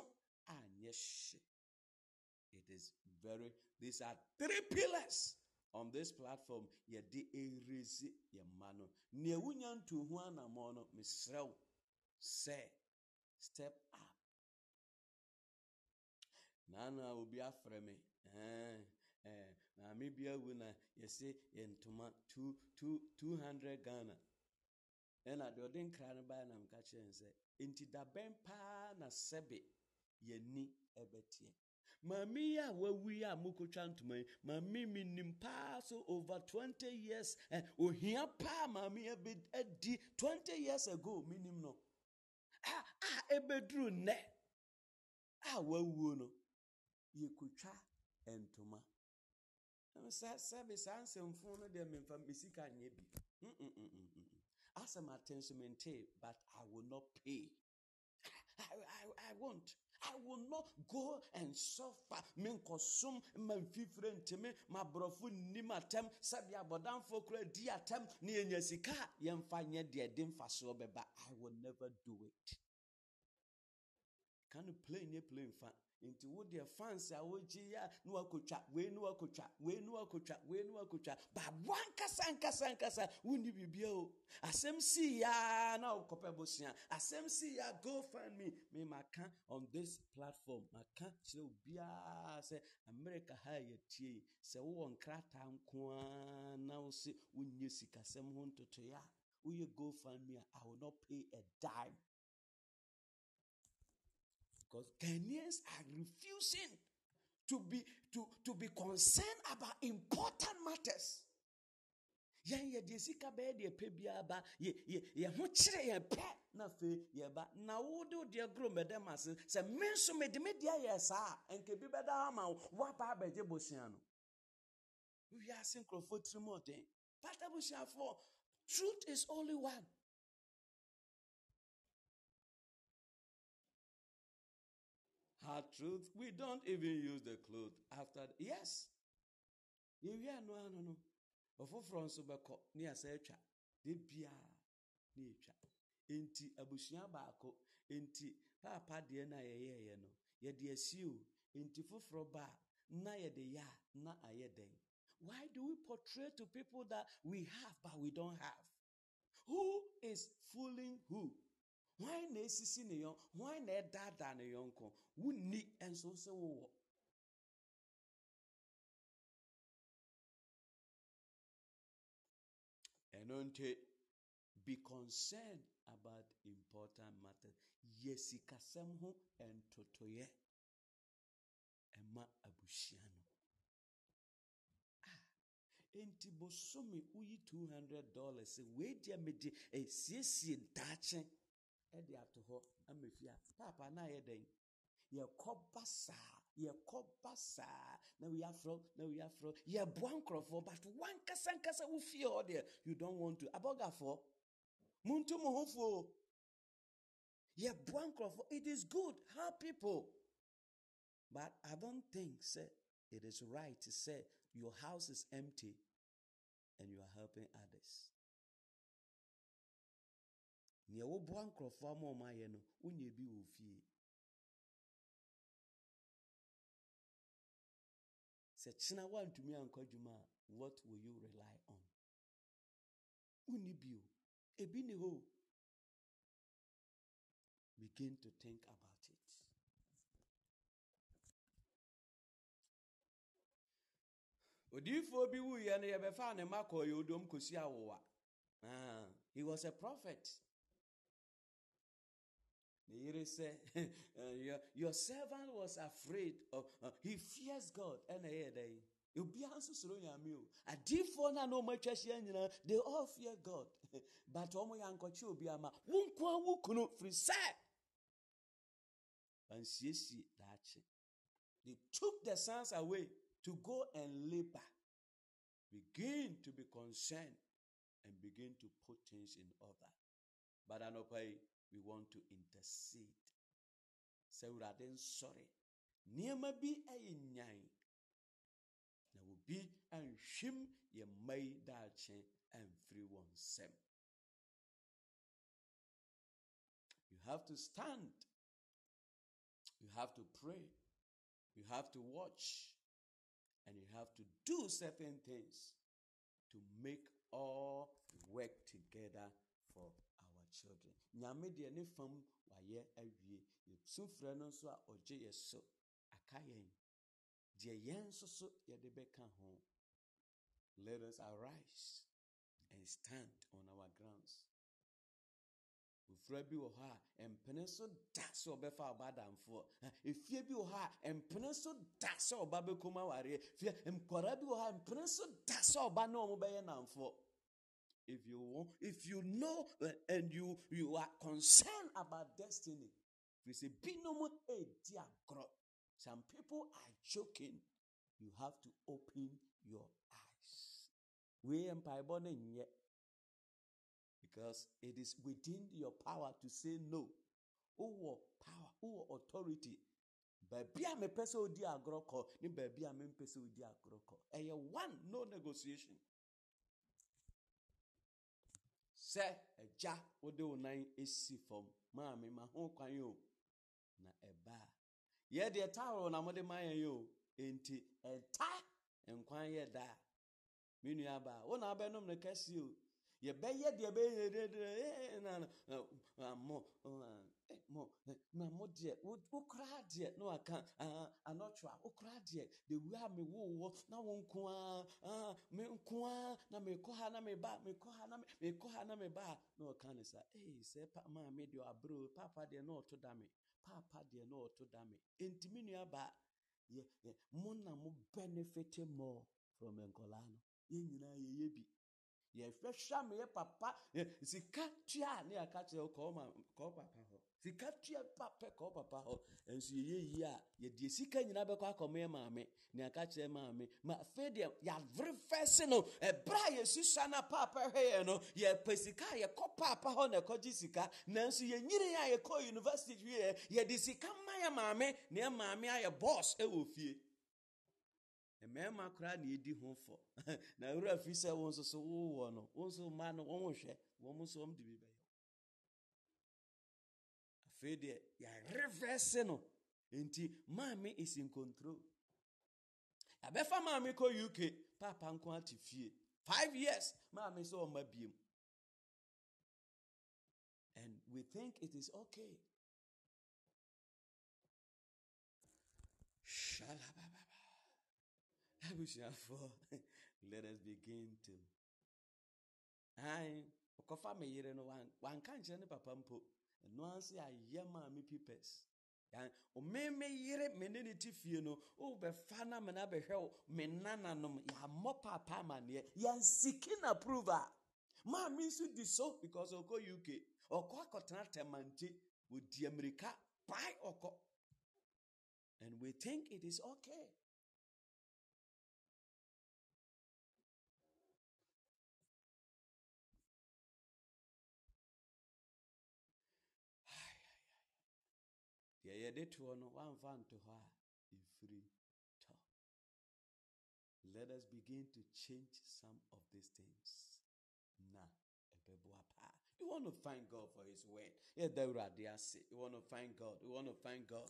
it is very, these are 3 pillars on this platform. Ye di erezi ye mano. Ne wunyan to huana mono misrel say step up. Nana will be after me. Na me be a winner. You see in 200 Ghana. And I didn't cry by and I'm catching and say, Inti da ben pa na sebe ye ni ebetie. Mami ya wawi ya mukucha ntuma. Mami minim pa so over 20 years. Ohia pa mami edi 20 years ago minim no. Ebedru ne. Wawu no. Yekucha entuma. Sabe sanse mfuno de memfa misika nyebi. Asam attention but I will not pay. I won't. I will not go and suffer. Min kosum man fifrent me ma brofu ni matem sabia bodan fokra di atem ni enyasika yemfa nye de dem faso beba. I will never do it. Can you play nye play fan? Into what their fans are ya no wakocha we no wakocha ba wanka wuni bibio asem si ya na okopebosia asem si ya go find me maka on this platform maka so bia say America ha ye tie se wo nkrata nko na wo se wunye sikasem ho ntoto ya wo go find me I will not pay a dime. Because Ghanaians are refusing to be concerned about important matters. Ye desika be de pebia ba ye ho kire ye pe na fe ye ba na wo de gro medem ase se menso mede media ye sa enke bi beda ama wa ba beje bosian no we are synchropho trimoden but bosian for truth is only one. Our truth, we don't even use the cloth after. Yes. No. Ofo from Subako, near Secha, de Bia, Nature. Enti Abushia Bako, Enti Papa Diana ye no, ye dear Sue, Enti Fufroba, na ye de ya, na ayede. Why do we portray to people that we have but we don't have? Who is fooling who? Why na esisi ne yon? Why na dada ne yonko? Wunni enso se wo. Enonte be concerned about important matters. Yesi kasem ho entotoye ema abushiano. Enti bosomi uyi $200 se we dia medi siesie dache e de ato ho amefia papa na ye den ye kobasa na we afro ye boankrofo but one kasa wo fie o there you don't want to abogafo muntu mo hofo ye boankrofo it is good help people but I don't think say it is right to say your house is empty and you are helping others. Nye wo boankrofo amoma ye no unye bi wo fie. Se china wan to me ankwadwuma what will you rely on? Unibio ebi ni ho. Begin to think about it. Odifo bi wu ye no ye be fa ne makoy odom kosi awowa. He was a prophet. Your servant was afraid of he fears God and you'll be answer adifo na no matwahye nyina they all fear God but omo yankoche obi ama wonkwa wukunu free say and siesi dache they took the sons away to go and labor, begin to be concerned and begin to put things in order. But anopai we want to intercede. Say we are then sorry. Niema bi ayinyan. Na will be and shim ye may dache and free one sem. You have to stand. You have to pray. You have to watch. And you have to do certain things to make all work together for our children. Nyame de ne fam waye awie. Sufre no so a oje yeso akayen. De yen so ye de beka ho. Let us arise and stand on our grounds. Ufra bi wo ha empene so da so befa abadamfo. Efie bi wo ha ha empene so da so oba bekoma ware fie nkora bi wo ha empene so da so oba na omo beye namfo. If you know and you are concerned about destiny, we say binomo e diagro. Some people are joking. You have to open your eyes. We empire yet. Because it is within your power to say no. Who power, who authority. Baby, I'm a person who diagroko. Ni baby, I'm a person who diagroko. And you want no negotiation. Say a ja odo nine esi from mami ma ho kwan yo na eba. Ye de tawo na mode man yo enti eta enkwan ye da. Minu aba wo na abenom ne kasi o. Ye beye de be na mo de wo kra de no aka anotwa wo kra de the way me wo na wo nko me nko na me ko ha na me ba me ko ha na me ba no kan say say pa ma me de abro papa de no to da me papa de no to da me enti minu aba ye mo na mo benefit more from enkola no ye nyina ye bi ye hwehwa me papa sika tua ne aka che ko papa ho sika tua papa ko papa ho enso ye yi a ye de sika nyina be kwa akome maame ne aka che maame ma fe de ya very first no e bra ye susha na papa hwe no ye pesika ye ko papa ho na ko ji sika nanso ye nyire ya ye ko university ye de sika ma ya maame ne maame aye boss e wo fie. Emema kra na edi ho fo na wura fi se won so wo no won so ma no won hwe won so om di bi be afede ya reverse no enti mama is in control. Abefa mama ko UK papa nko atifie 5 years mama so o mabiem and we think it is okay. Shalababa. Let us begin to okofa me yire no wan kan kire ne papa mpo no anse ayema me pipes yan o me yire me ne tifie no o be fa na me na be hwe me nananom ya mo papa mane yan seeking approval ma me so di so because oko UK oko akotena temanti wo di America buy oko and we think it is okay. Ye to no one fan to her in free talk. Let us begin to change some of these things. Nah, you want to thank God for his word. Yeah, you want to thank God. You want to thank God.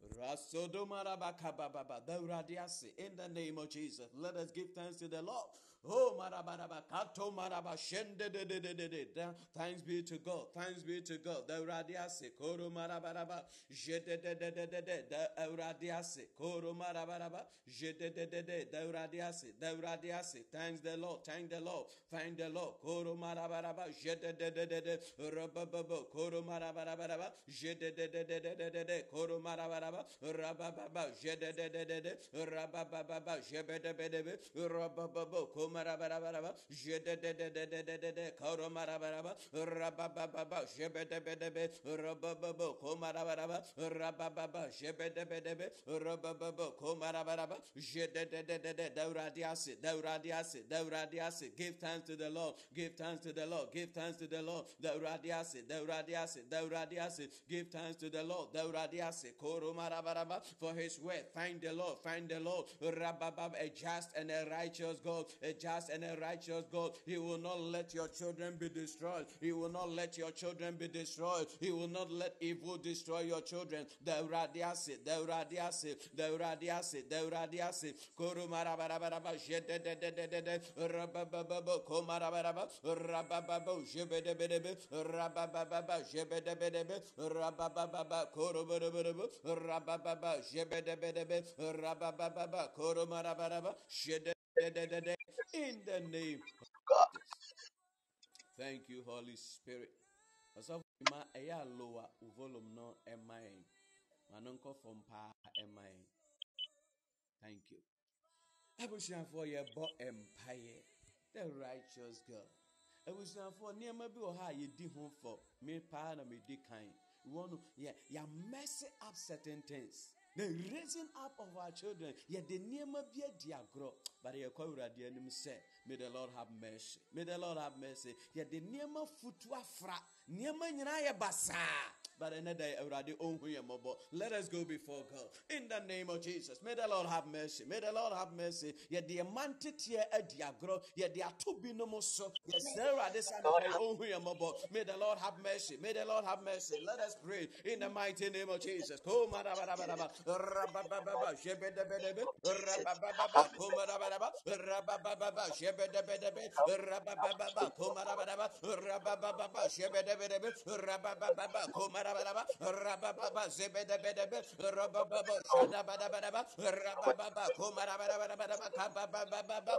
In the name of Jesus, let us give thanks to the Lord. Oh, marababa, kato maraba, shende de. Thanks be to God. Thanks be to God. The radiase, koro marabaraba, jede de. The radiase, koro marabaraba, jede de. The radiase. Thanks the Lord. Thank the Lord. Thank the Lord. Koro marabaraba, jede de. Rababa, koro marabaraba, jede de. Koro marabaraba, rababa, jede de. Rababa, jebe de. Rababa, Marabaraba, Jede de Koromarabaraba, Rabababa, Jebedebedebe, Rabababo, Komarabaraba, Rabababa, Jebedebedebe, Rabababo, Komarabaraba, Jede de Dauradiasi. Give thanks to the Lord, give thanks to the Lord, give thanks to the Lord, Dauradiasi. Give thanks to the Lord, Dauradiasi, Koromarabaraba, for his word. Find the Lord, Rababab, a just and a righteous God, a just and a righteous God. He will not let your children be destroyed. He will not let your children be destroyed. He will not let evil destroy your children. The radiasi. Korumarabaraba, jededededede, rabababo, komarabaraba, rabababo, jebedebedebe, rabababa, jebedebedebe, rabababa, koroborobo, rabababa, jebedebedebe, rabababa, koromarabaraba, jedededede. In the name of Jesus. Thank you, Holy Spirit. Lower volume no mine. Manonko from pa mine. Thank you. Abusian for your bo empire, the righteous God. Abusian for near maybe or high you di home for me partner me di kind. You want to yeah messing up certain things. The raising up of our children, yet the near be a diagro, but the enemy say, may the Lord have mercy. May the Lord have mercy. Yet the near futua fra, near manaya basa. But another already own mobile. Let us go before God. In the name of Jesus. May the Lord have mercy. May the Lord have mercy. Yet the amanted here a diagro. Yet they are too binomos so. Yes, there are this own mobile. May the Lord have mercy. May the Lord have mercy. Let us pray in the mighty name of Jesus. Rababa Rababa Zebedebedebe Rababa Shadabadabadaba Rababa Kumarabadabadaba Kabababa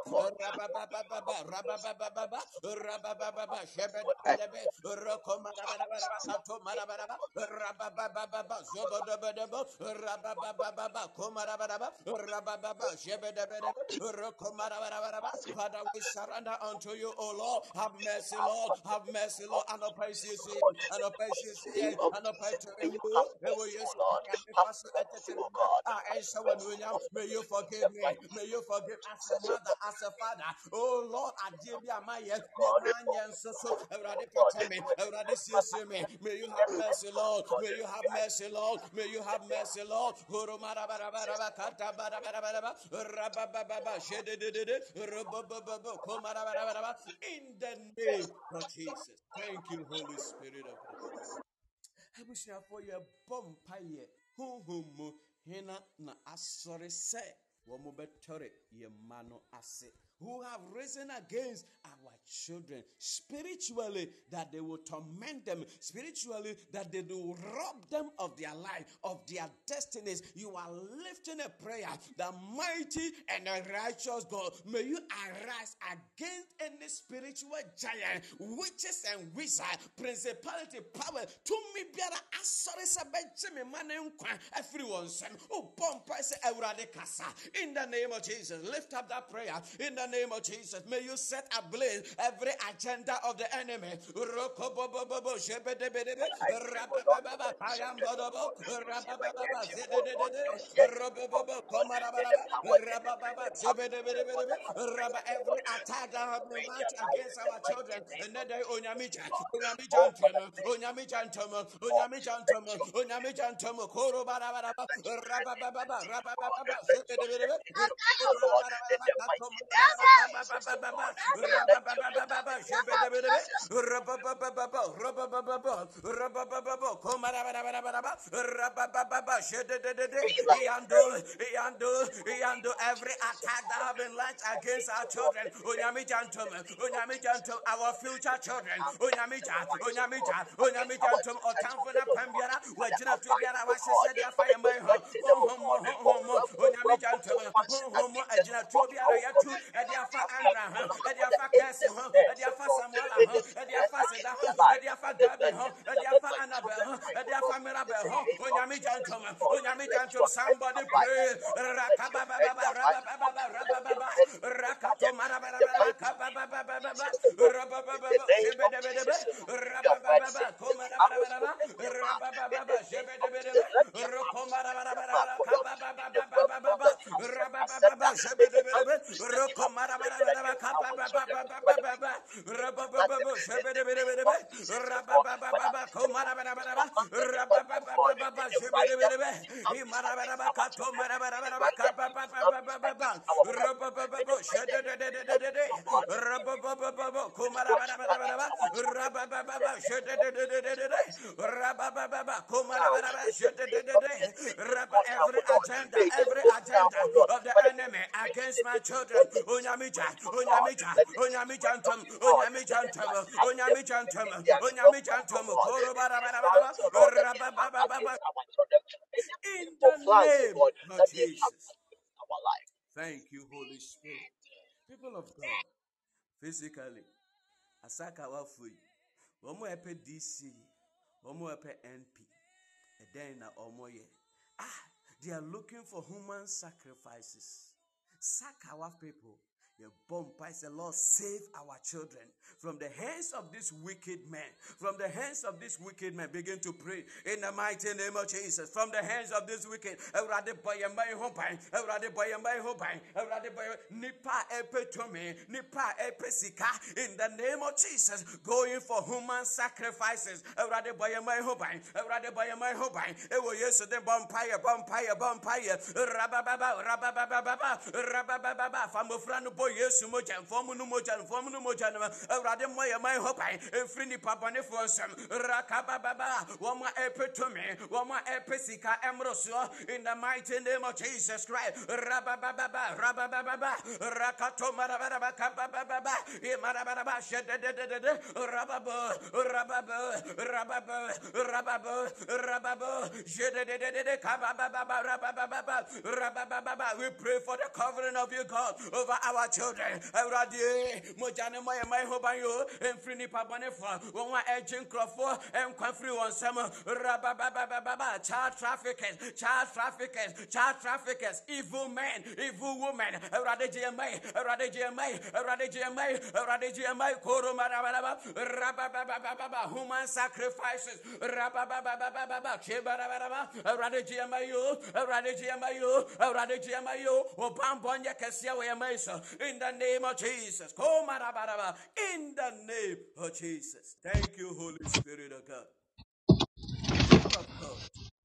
Rababa Rababa Shebedebedebe Rokomarabadabadaba Katomarabadaba Rababa Zobodobodebo Rababa Kumarabadaba Rababa Shebedebedebe Rokomarabadabadaba. Father, we surrender unto you, O Lord. Have mercy, Lord. Have mercy, Lord. And and may you forgive me. May you forgive as a mother, as a father. Oh Lord, I give you my may you have mercy, Lord. May you have mercy, Lord. May you have mercy, Lord. In the name of Jesus. Thank you, Holy Spirit of God. Abusia for your bompaye. Humu hena na asore se. Womubetore ye mano ase. Who have risen against our children spiritually, that they will torment them spiritually, that they will rob them of their life, of their destinies. You are lifting a prayer, the mighty and the righteous God. May you arise against any spiritual giant, witches and wizards, principality, power. To me, biara asore sabejime manenkwa everyone say, oh bompa say eurade kasa. In the name of Jesus, lift up that prayer. In the name of Jesus, may you set ablaze every agenda of the enemy. Every attack that has been launched against our children. Every attack that have been launched against our children, our future children, Otamfona Pambiara, Wajina Tubiara, said their fireman, Homo, Ajina Tubiara, Yatu, Ediafa Andra, Ediafa Cassie, Ediafa Samuela, Ediafa Seda, Ediafa Gabi, Ediafa Annabelle, Ediafa Mirabel, Onyami Jantum, somebody pray, Rakababa, Rakato Marababa, every agenda of the enemy against my children. In the name of Jesus. Thank you, Holy Spirit. People of God, physically, Asaka Wafui, Omo Epe DC, Omo Epe NP, Edena Omoye. They are looking for human sacrifices. Sack our people. Your bomb pies, the Lord save our children from the hands of this wicked man. From the hands of this wicked man, begin to pray in the mighty name of Jesus. From the hands of this wicked, in the name of Jesus, going for human sacrifices. Yesu moja mfomu no moja no awrade moya man hopai efri ni papa ne fonsam rakaba baba woma epetome woma epesika emroso in the mighty name of Jesus Christ rababa rakato marababa kababa e marababa shedededede rababa shedededede kababa rababa. We pray for the covering of you, God, over our children. Child traffickers, evil men, evil women, human sacrifices, in the name of Jesus. In the name of Jesus. Thank you, Holy Spirit of God. Of God.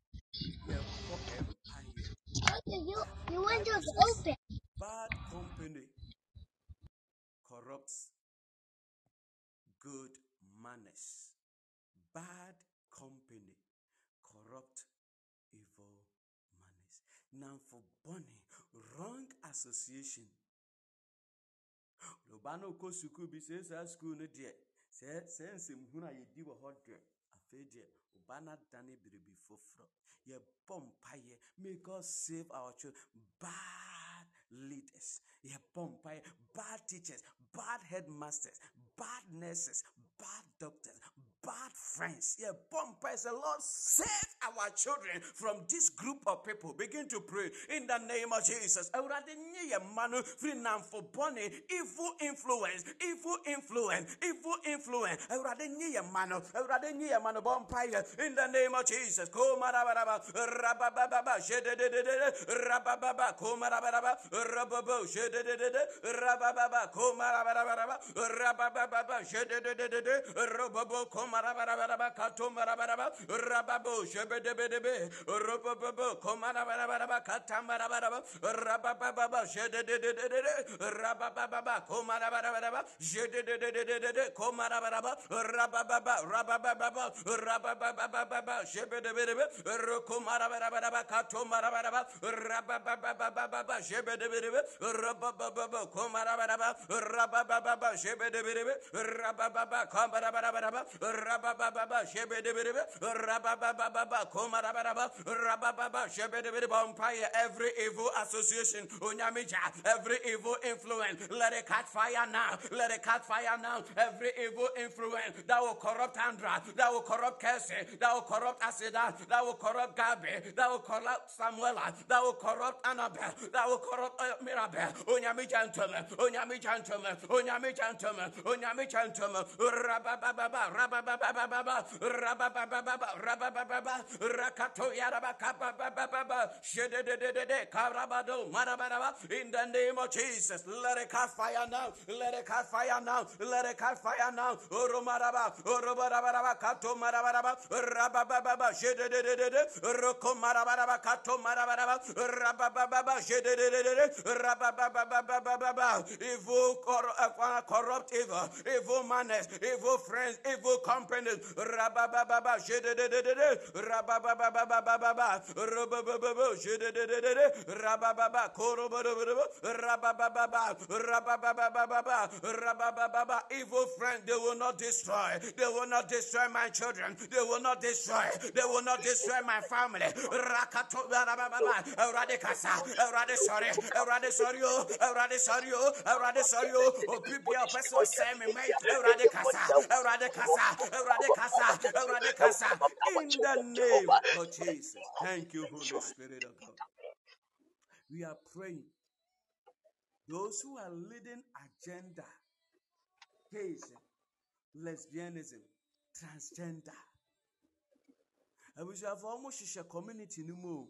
You want to open. Bad company corrupts good manners. Bad company corrupt evil manners. Now for Bonnie, wrong association. Lobano ko suku bi say school no de say nsem huna yedi wo hodre afeje obana dane biribi foforo ye bompaye. May God save our children. Bad leaders, ye bompaye, bad teachers, bad headmasters, bad nurses, bad doctors, bad friends. Yeah, bumpers. The Lord save our children from this group of people. Begin to pray in the name of Jesus. Evil influence. In the name of Jesus. Robobo Komarabaraba Katomarabaraba Rababo Shebedebedebe Robobo Komarabaraba Katamarabaraba Rabababa Shedededede Rabababa Komarabaraba Jedededede Komarabaraba Rabababa Shebedebedebe Rokomarabaraba Katomarabaraba Rabababa Shebedebedebe Rabababa Komarabaraba Rabababa Shebedebedebe Rabababa Komarabaraba Rabababa Shebedebedebe Rabababa Komarabaraba Rabababa Shebedebedebe Umpire every evil association Unyamija every evil influence let it catch fire now, let it catch fire now. Every evil influence that will corrupt Andra, that will corrupt Cassie, that will corrupt Asida, that will corrupt Gabi, that will corrupt Samuela, that will corrupt Annabelle, that will corrupt Mirabel. Unyami gentlemen, Unyami gentlemen, Unyami gentlemen, Unyami gentlemen. Rabababa, Rabababa, Rabababa, Rabababa, Rakato Yarabakababa, Shedede, Karabado, Marabaraba, in the name of Jesus, let it catch fire now, let it catch fire now, let it catch fire now. Oromaraba, Orobaraba, Kato Marabaraba, Rabababa, Shedede, Roko Marabaraba, Kato Marabaraba, Rabababa, Shedede, Rabababa, evil, corrupt evil manners, evil friends, evil companies. Rabababa, Shedede, Rabababa, Rabababa, Shedede, Rabababa, Rabababa, evil friends, they will not destroy. They will not destroy my children. They will not destroy. They will not destroy my family. Rakato Rabababa, Radikasa, Radisori, Radisorio, Radisorio, Radisorio, or people, person send me, mate, Radikasa, in the name of Jesus. Thank you, Holy Spirit of God. We are praying. Those who are leading agenda, gayism, lesbianism, transgender. I wish I have almost a community no more.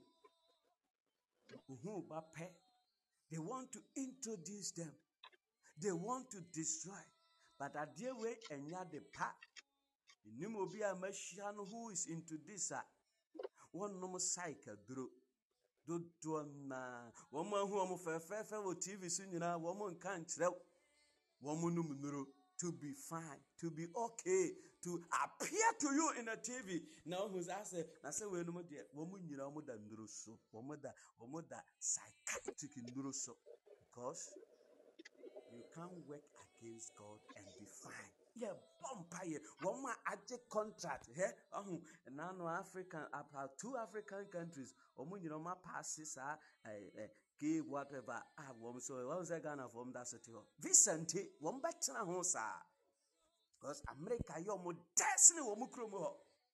They want to introduce them. They want to destroy. But at the way and the part, Nimobia Meshian who is into this one no cycle drew. Do woman who am fair TV soon, woman can't tell woman to be fine, to be okay, to appear to you in a TV. Now who's asking, I say, well, no more dear, woman, you know, than Druso, woman that psychiatric in Druso, because you can't work against God and be fine. Yeah, vampire. One more adject contract. Here, and now no African, about 2 African countries. You know, my passes are gay, whatever. So what was I gonna from that city? Vicente, one better home, sir. Because America, you're more destiny, one more chromo.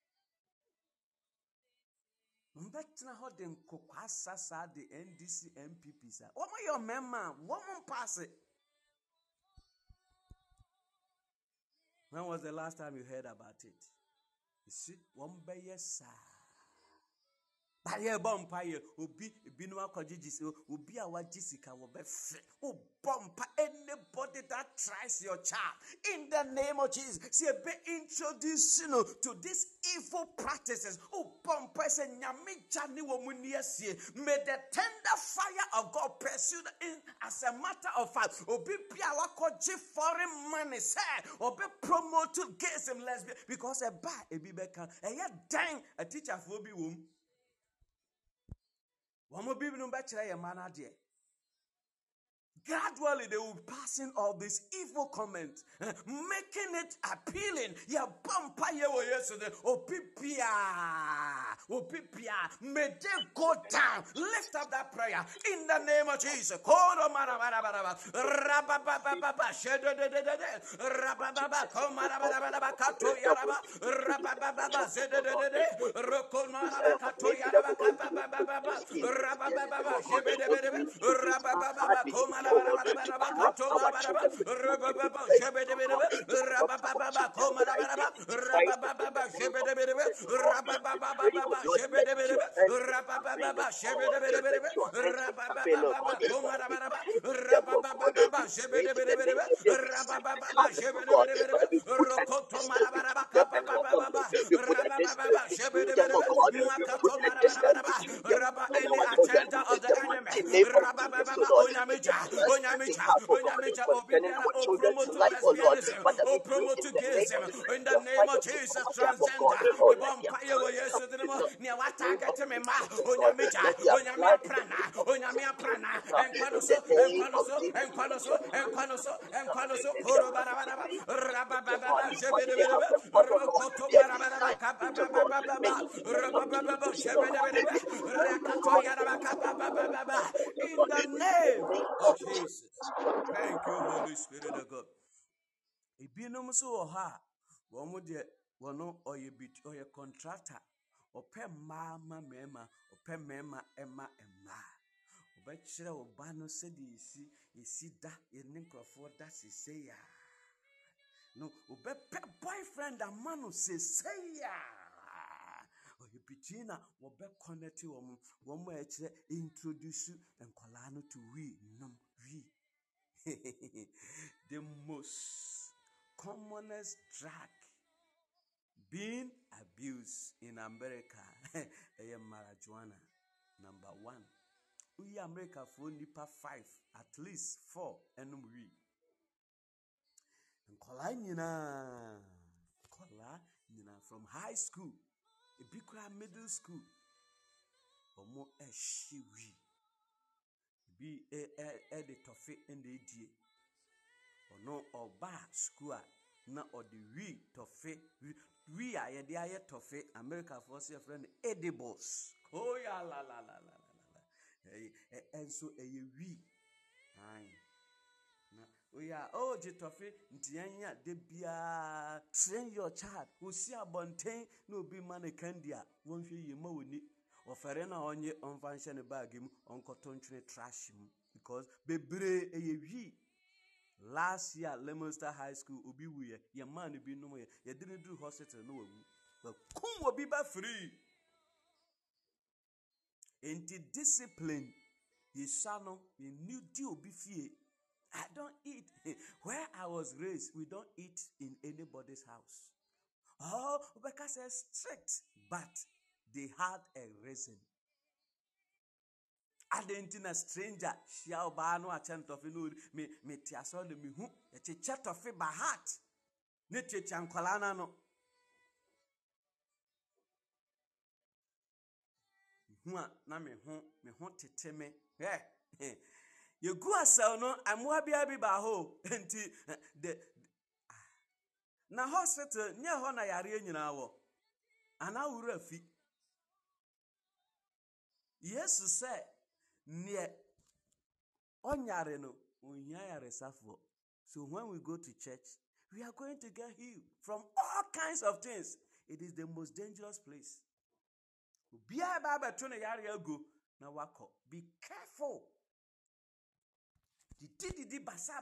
Better hot than Kokwasa, the NDC MPP, sir. What more your member? One more pass it. When was the last time you heard about it? You see, one by yes, sir. But yeah, bumpire, Obi, Binua Kojis, Obi, our Jessica will be free. Oh, bumper anybody that tries your child in the name of Jesus. See, be introduced to these evil practices. Oh, bumper, say, Nyami Womuniasi. May the tender fire of God pursue in as a matter of fact. Obi, Piawa Koji foreign money, sir. Obi, promote to gaysm lesbian because a bar, a bibeka, a ya dang, a teacher for be womb. One more people bachelor a man idea. Gradually, they will pass in all these evil comments, making it appealing. Yeah, bumper yesterday. Oh, pipia. May they go down. Lift up that prayer in the name of Jesus. Koro marabarabara. Rabababa. Shedededede. Rabababa. Komarabarabara. Kato yaraba. Rabababa. Zedededede. Rokomaraba. Kato yaraba. Kabababa. Rabababa. Shebedebedebe. Rabababa. Komara. Any agenda of the enemy, Onyamicha, Obibiana, O promote to lesbianism, O promote to gayism, in the name of Jesus, transgender, the vampire will yes to the near what I get to me, Onyamicha, Onyamia Prana, and Quanoso, Korobarababa, Rabababa, Shebedebe, Rokoto Barababa, Rabababa, Shebedebe, Rakatoya, in the name of Jesus. Thank you, Holy Spirit of God. Ibinum so ha, one or you bit or a contractor, or pen mama mema, or pen mema emma. Obetchere obano said you see that in Nincroft, that's say ya. No, obe boyfriend and man who says say ya. Pitina will be connected one way introduce you and colano to we. The most commonest drug being abused in America is marijuana. Number 1. We America for nipa 5, at least 4 and we. And kola from high school. A big middle school, or more a shiwi. Be a the toffee and the idea. Or no, or bar school, not or the we toffee. We are the higher toffee, America for your friend edibles. Oh, ya la. And so a we. We are oh Jitofi, Diana, Debia, train your child, who see a bontain, no be man a candia, won't you moni, Ofere na onye onfanche ne bag mu onkotontwe trash mu because bebre eyewi last year Lemonster High School obi wuye ye man bi no ye didn't do hospital no wawu but kum obi ba free enti discipline ye shano ye new di obi fie. I don't eat where I was raised. We don't eat in anybody's house. Oh, because they're strict, but they had a reason. I didn't a stranger. Shall bano a chant of me tiaso de mihu, a chat of it by heart. Nete chankolana no. Na me ho tete me. You go asel no amwabia bi ba ho enti the na hospital nye ho na yare nyina wo ana wuru afi Yesu say ne onyare no ohia yare safo. So when we go to church we are going to get healed from all kinds of things. It is the most dangerous place. Bia ba ba to na yare ago na wako. Be careful. Didi basa.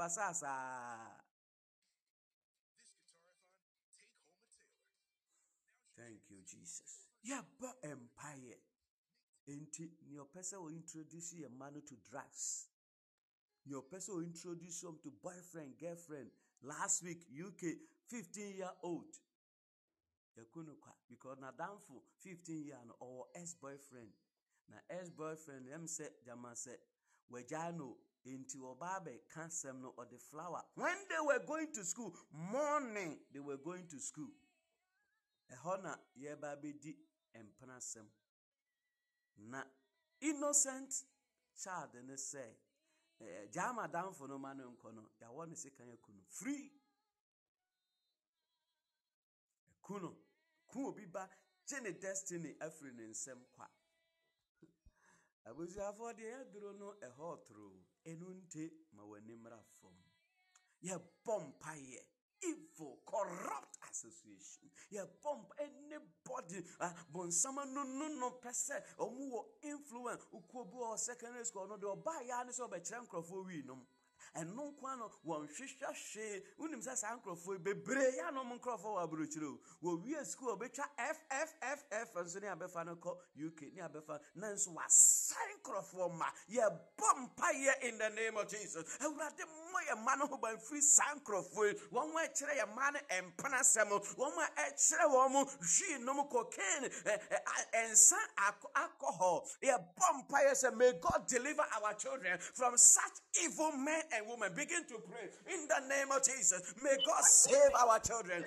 Thank you, Jesus. Yeah, but empire. Your person will introduce you a man to drugs. Your person will introduce you to boyfriend, girlfriend. Last week, UK, 15-year-old. Because na damful 15-year or ex-boyfriend. Na ex-boyfriend, them say, Jama say, Wejano. Into Obabe cancel no or the flower. When they were going to school, morning they were going to school. A honor ye baby di empanasem. Na innocent child and say Jama down for no man uncono. Ya want to say can you free kuno biba Jenny destiny Afrin in sem kwa. I was for the adrono a hot through enunte mawanimra form. Ye bompaye evil corrupt association. Ye bomb anybody bonsama no percent or more influence ukobu or secondary school no do buy yanis or bechancrofo we no. And no one shisha she unim says ancrofo bebre ya no muncrofo abruchiro. We are school becha F and Sony Abefano UK near Befa Nance was sancrofoma. Ye bompire in the name of Jesus. I would have a man who by free sancrofo. One way tray a man and panasamo. One way a tray woman, she no cocaine and some alcohol. Ye bompire say, may God deliver our children from such evil men and women. Begin to pray in the name of Jesus. May God save our children.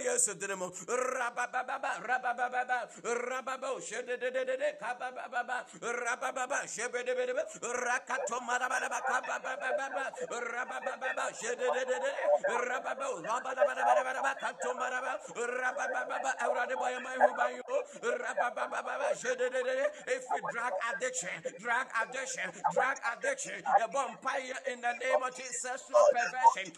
If we drug addiction, a vampire in the name of Jesus, sexual perversion,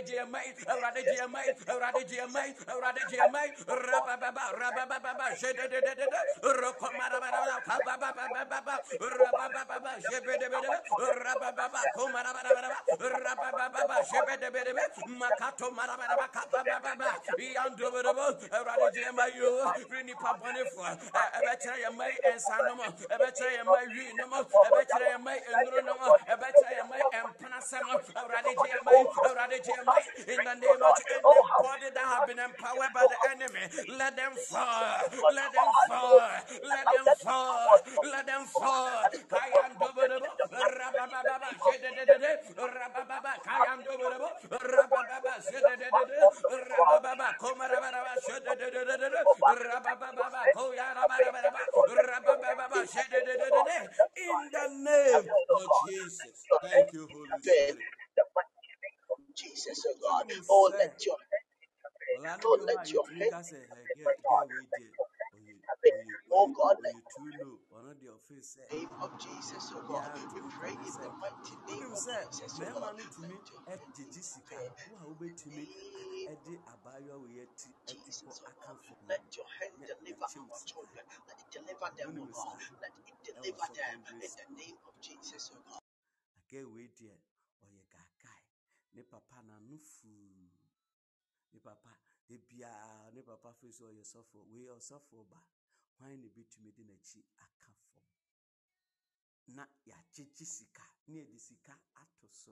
in the name of anybody that have been empowered by the enemy, let them fall, let them fall, let them fall, let them fall. Kayan doberebo, rabababa, shededede, rabababa, kayan doberebo, rabababa, shededede, rabababa, komarababa, shededede, rabababa, koyarababa, rabababa, shededede. In the name of Jesus. Thank you, Holy Spirit. Jesus, oh God. Oh, let your head. Oh God, let name of Jesus, oh God. We pray in the mighty name say, Jesus, me oh God. man to me at Jessica, who are over to me at the Abayo Jesus, oh God. for Let your hand ya deliver our chills. children. Let it deliver them, oh God. Let it deliver them in the name of Jesus, oh God. Okay, wait there. Or ye gakai. Ne papa na nufu. Ne papa. De bia ne papa face or yourself for. We yourself for ba. Why ne be to me din a chi aka for. Na ya chichi sika. Near the sika atoso.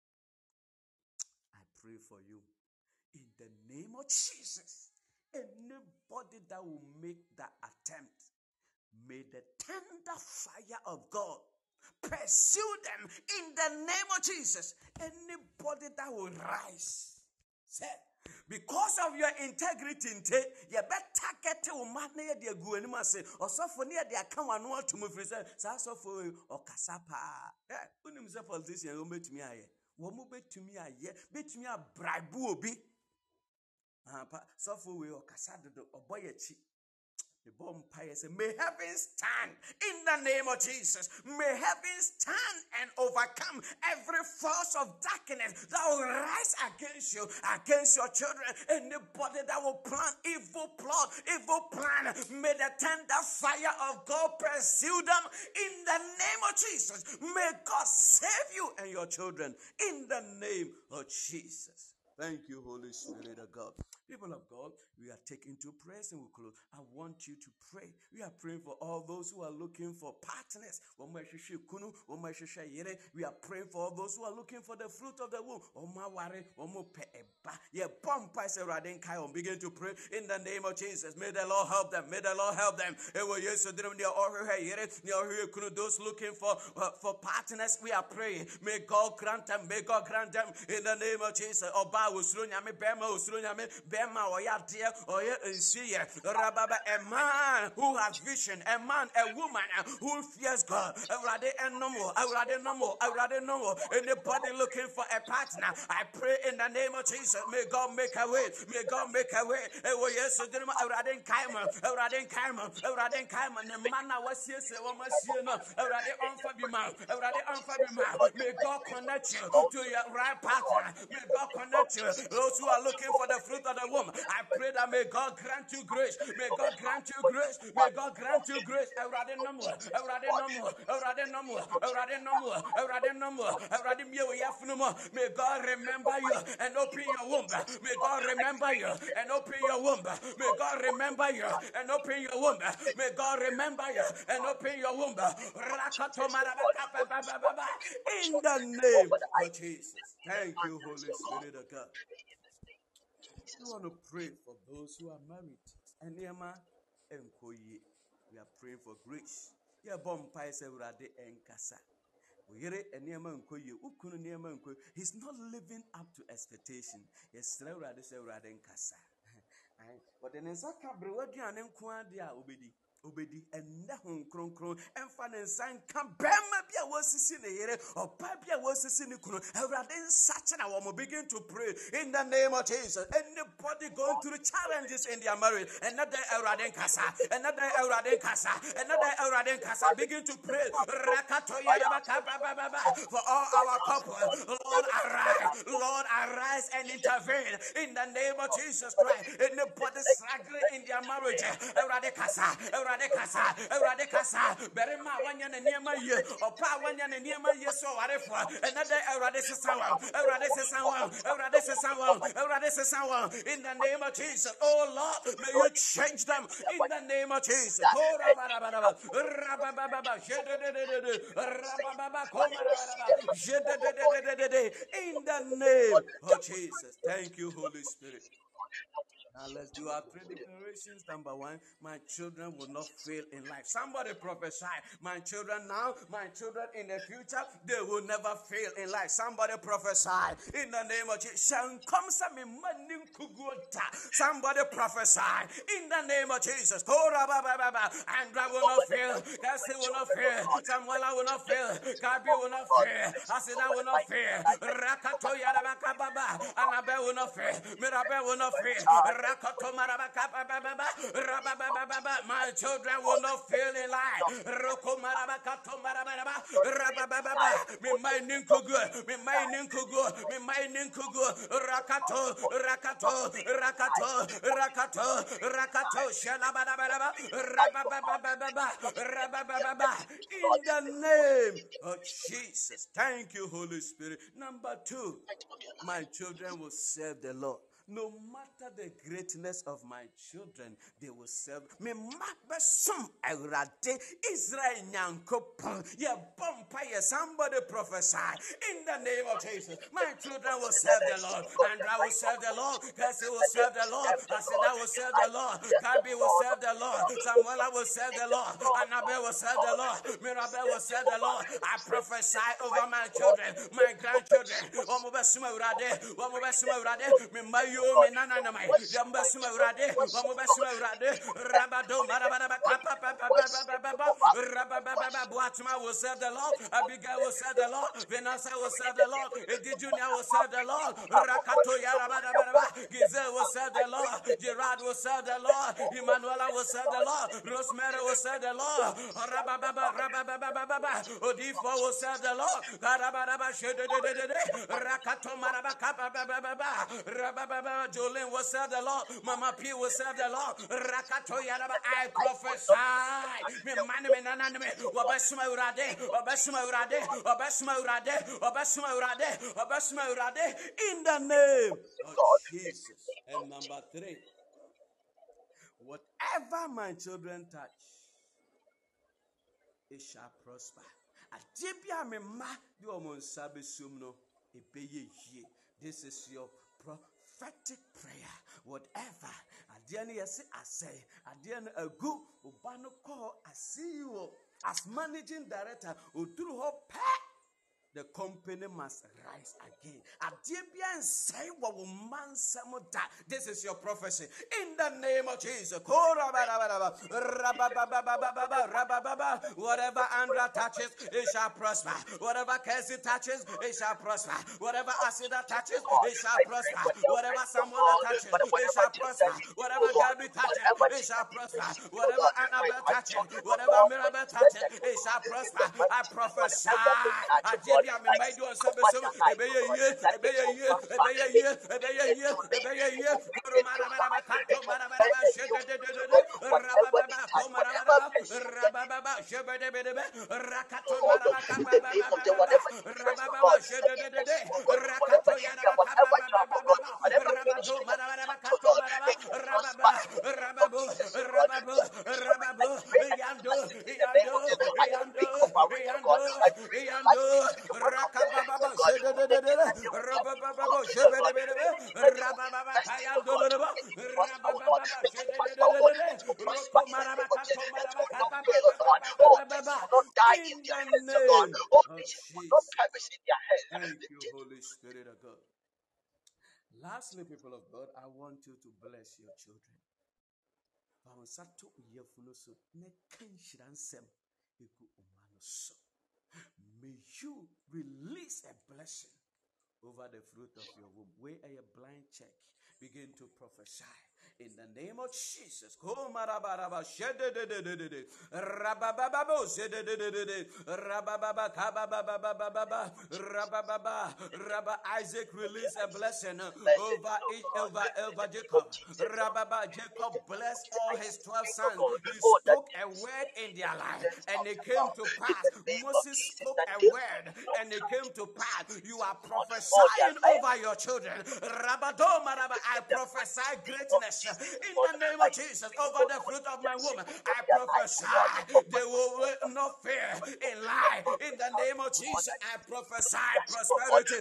I pray for you. In the name of Jesus. Anybody that will make that attempt, may the tender fire of God pursue them in the name of Jesus. Anybody that will rise, say, because of your integrity, you better get to man near the Guanima say, or so for near the account one to move. So for or Casapa. When himself for this year, to me, I to me, I bet me a bribe will be. So for we or Casado or Boyachi. The bomb pious, may heaven stand in the name of Jesus. May heaven stand and overcome every force of darkness that will rise against you, against your children. Anybody that will plan evil plot, evil plan, may the tender fire of God pursue them in the name of Jesus. May God save you and your children in the name of Jesus. Thank you, Holy Spirit of God. People of God, we are taking to prayer and we'll close. I want you to pray. We are praying for all those who are looking for partners. We are praying for all those who are looking for the fruit of the womb. Begin to pray in the name of Jesus. May the Lord help them. May the Lord help them. Those looking for partners, we are praying. May God grant them. May God grant them in the name of Jesus. A man who has vision, a man, a woman who fears God. Anybody looking for a partner, I pray in the name of Jesus. May God make a way. May God make a way. May God connect you to your right partner. May God connect you. Those who are looking for the fruit of the womb, I pray that may God grant you grace. May God grant you grace. May God grant you grace. May God remember you and open your womb. May God remember you and open your womb. May God remember you and open your womb. May God remember you and open your womb. In the name of Jesus. Thank you, Holy Spirit of God. We want to pray for those who are married. Enema enkoye. We are praying for grace. Yeah, bompa is everade enkasa. He's not living up to expectation. Yes, everade enkasa. But then Zaka Brewadia and Enquadia obedi and Nahon Kron and Fan and San Cambemabia was in the area or Papia was in the Kuno. Everything such an hour begin to pray in the name of Jesus. Anybody going through challenges in their marriage, another Euraden Casa, another Euraden Casa, another Euraden Casa, begin to pray. For all our couples, Lord, arise and intervene in the name of Jesus Christ. Anybody struggling in their marriage, Eradicasa, Berima, one and near my year, or Pa one and near my year, so whatever, another Eradicasa, in the name of Jesus. Oh Lord, may you change them in the name of Jesus. In the name of Jesus. Thank you, Holy Spirit. Now let's do our three declarations. Number one, my children will not fail in life. Somebody prophesy. My children now, my children in the future, they will never fail in life. Somebody prophesy in the name of Jesus. Somebody prophesy in the name of Jesus. Andra will not fail. Cassie will not fail. Samuela will not fail. Gabi will not fail. Asida will not fail. Rakato Yarabakababa. Annabelle will not fail. Mirabel will not fail. Rakato Marabakababa. Rabababa. My children will not fail in life. Roko Marabakato Marababa. Rabababa. Me my ninkugu. Me my ninkugu. Me my ninkugu. Rakato. Rakato. Rakato. Rakato. Rakato. Shalababa. Rabababa. Rabababa. In the name of Jesus. Thank you, Holy Spirit. Number 2, my children will serve the Lord. No matter the greatness of my children, they will serve me. Israel Nyankopon. Somebody prophesy in the name of Jesus. My children will serve the Lord. Andra will serve the Lord. Cassie will serve the Lord. Asida will serve the Lord. Gabi will serve the Lord. Samuela will serve the Lord. Annabelle will serve the Lord. Mirabel will serve the Lord. I prophesy over my children, my grandchildren. Rabado Buatma will serve the Lord. Abigail will serve the Lord. Vanessa will serve the Lord. Eddie Junior will serve the Lord. Rakato Yarabada. Giselle will serve the Lord. Gerard will serve the Lord. Emanuela will serve the Lord. Rosemary will serve the Lord. Rabababa. Odifo will serve the Lord. Rabababa. Rakato Marabakapa. Rabababa. Jolene will serve the Lord. Mama P will serve the Lord. Rakato Yaraba. I prophesy. In the name of Jesus. And number 3, whatever my children touch, it shall prosper. This is your prophetic prayer. Whatever I say, a good Ubano call, I see you as managing director, through her pet. The company must rise again. This is your prophecy. In the name of Jesus. Whatever Andra touches, it shall prosper. Whatever Cassie touches, it shall prosper. Whatever Asida touches, it shall prosper. Whatever Samuela touches, it shall prosper. Whatever Gabi touches, it shall prosper. Whatever Annabelle touches, whatever Mirabel touches, it shall prosper. I prophesy. Thank you, Holy Spirit of God. Lastly, people of God, I want you to bless your children. May you release a blessing over the fruit of your womb. Where a blind check, begin to prophesy. In the name of Jesus. Isaac released a blessing over Jacob. Jacob blessed all his 12 sons. He spoke a word in their life, and it came to pass. Moses spoke a word, and it came to pass. You are prophesying over your children. I prophesy greatness fruitfulness in the name of Jesus. Over the fruit of my womb, I prophesy they will not fear in lie. In the name of Jesus, I prophesy prosperity.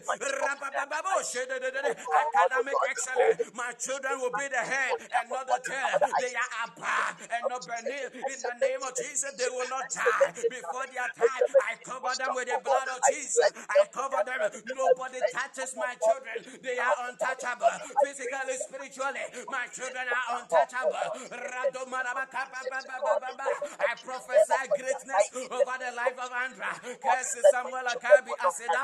Academic excellence. My children will be the head and not the tail. They are above and not beneath. In the name of Jesus, they will not die before their time. I cover them with the blood of Jesus. I cover them. Nobody touches my children. They are untouchable. Physically, spiritually, my children are untouchable. I prophesy greatness over the life of Andra. Curse Samuel Akabi Aseda.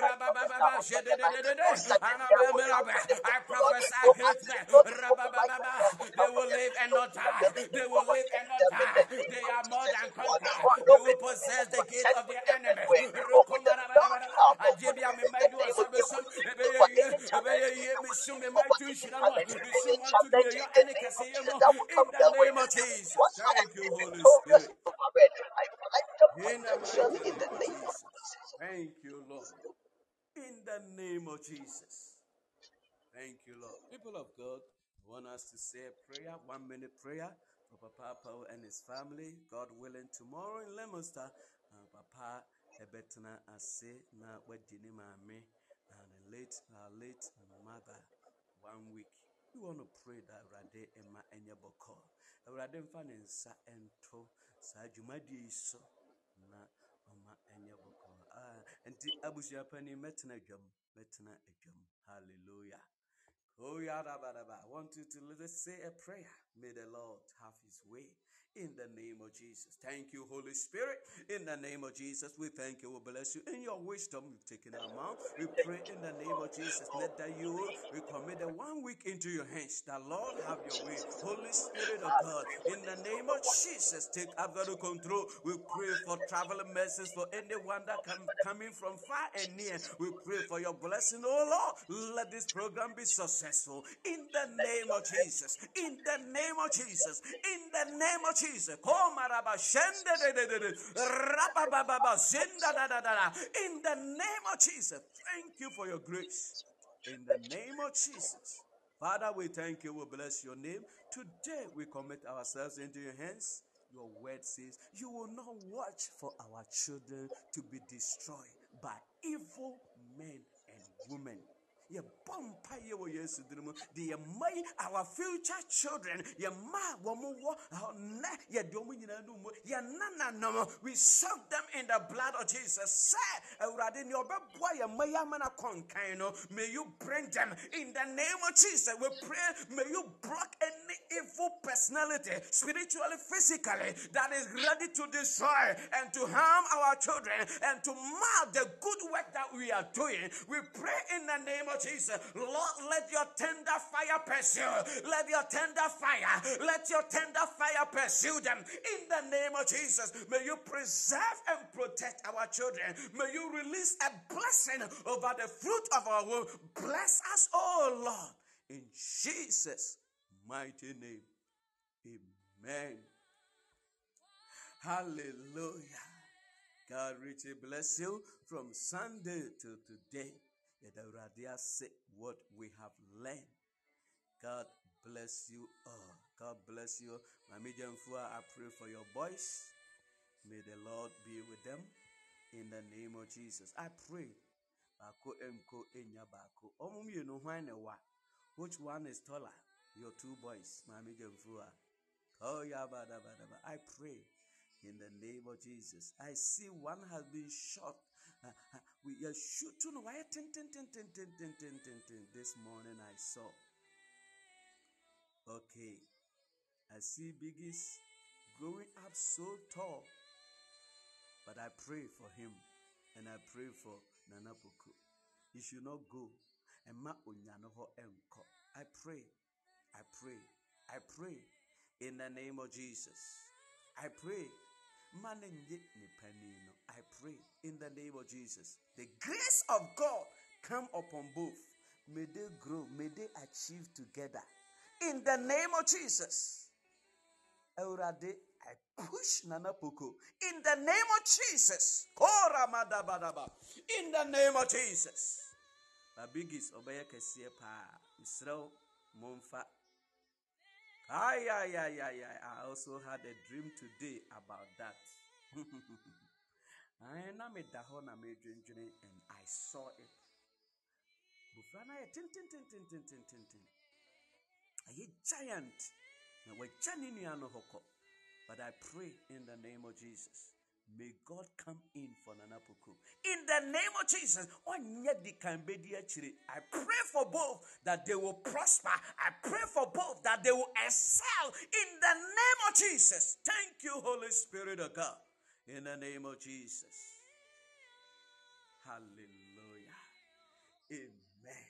I prophesy greatness. They will live and not die. They will live and not die. They are more than conquerors. They will possess the gate of their enemies. In the name of Jesus. Thank you, Holy Spirit. In the mighty name of Jesus. Thank you, Lord. In the name of Jesus. Thank you, Lord. People of God, I want us to say a prayer, 1 minute prayer for Papa Paul and his family. God willing, tomorrow in Lemonster, Papa Ebetna Ase na Wedini Mame and late mother 1 week. We want to pray that Rade Emma Enyaboko. Rade Mfanensa ento Sajumadi so na Mama Enyaboko. And the Abusia Penny Metna Jum. Hallelujah. Oh, I want you to let us say a prayer. May the Lord have his way. In the name of Jesus. Thank you, Holy Spirit. In the name of Jesus, we thank you. We bless you. In your wisdom, we've taken our mouth. We pray in the name of Jesus. Let that we commit the 1 week into your hands. The Lord have your way. Holy Spirit of God, in the name of Jesus, take absolute control. We pray for traveling mercies for anyone that coming from far and near. We pray for your blessing, oh Lord. Let this program be successful. In the name of Jesus. In the name of Jesus. In the name of Jesus. In the name of Jesus. Thank you for your grace. In the name of Jesus. Father, we thank you. We bless your name. Today we commit ourselves into your hands. Your word says you will not watch for our children to be destroyed by evil men and women. Ye bompa ye wo yesu dinu de mai our future children ye ma wo mo na ye de omo nyina no mo ye nana no we soak them in the blood of Jesus. Say awurade ne obeboa ye mai amana konkan no, may you bring them in the name of Jesus. We pray, may you block any evil personality, spiritually, physically, that is ready to destroy and to harm our children and to mar the good work that we are doing. We pray in the name of Jesus. Lord, let your tender fire pursue. Let your tender fire pursue them in the name of Jesus. May you preserve and protect our children. May you release a blessing over the fruit of our womb. Bless us, oh Lord, in Jesus' mighty name. Amen. Hallelujah. God richly bless you from Sunday to today. Radia say what we have learned. God bless you all. God bless you. Mami Jamfua, I pray for your boys. May the Lord be with them in the name of Jesus. I pray. Which one is taller? Your two boys, Mami Jamfua. Oh, yeah, I pray in the name of Jesus. I see one has been shot. We are shooting. Why? This morning I saw. Okay. I see Biggie's growing up so tall. But I pray for him. And I pray for Nana Puku. He should not go. And ma unyanoho enko. I pray. In the name of Jesus. I pray. I pray in the name of Jesus. The grace of God come upon both. May they grow. May they achieve together. In the name of Jesus. Eurade, I push Nana Poko. In the name of Jesus. In the name of Jesus. Babigis obeye kesiye pa. Israel monfa I also had a dream today about that. And I saw it. Bufana a tin. A giant. But I pray in the name of Jesus. May God come in for Nanapuku. In the name of Jesus. I pray for both that they will prosper. I pray for both that they will excel in the name of Jesus. Thank you, Holy Spirit of God. In the name of Jesus. Hallelujah. Amen.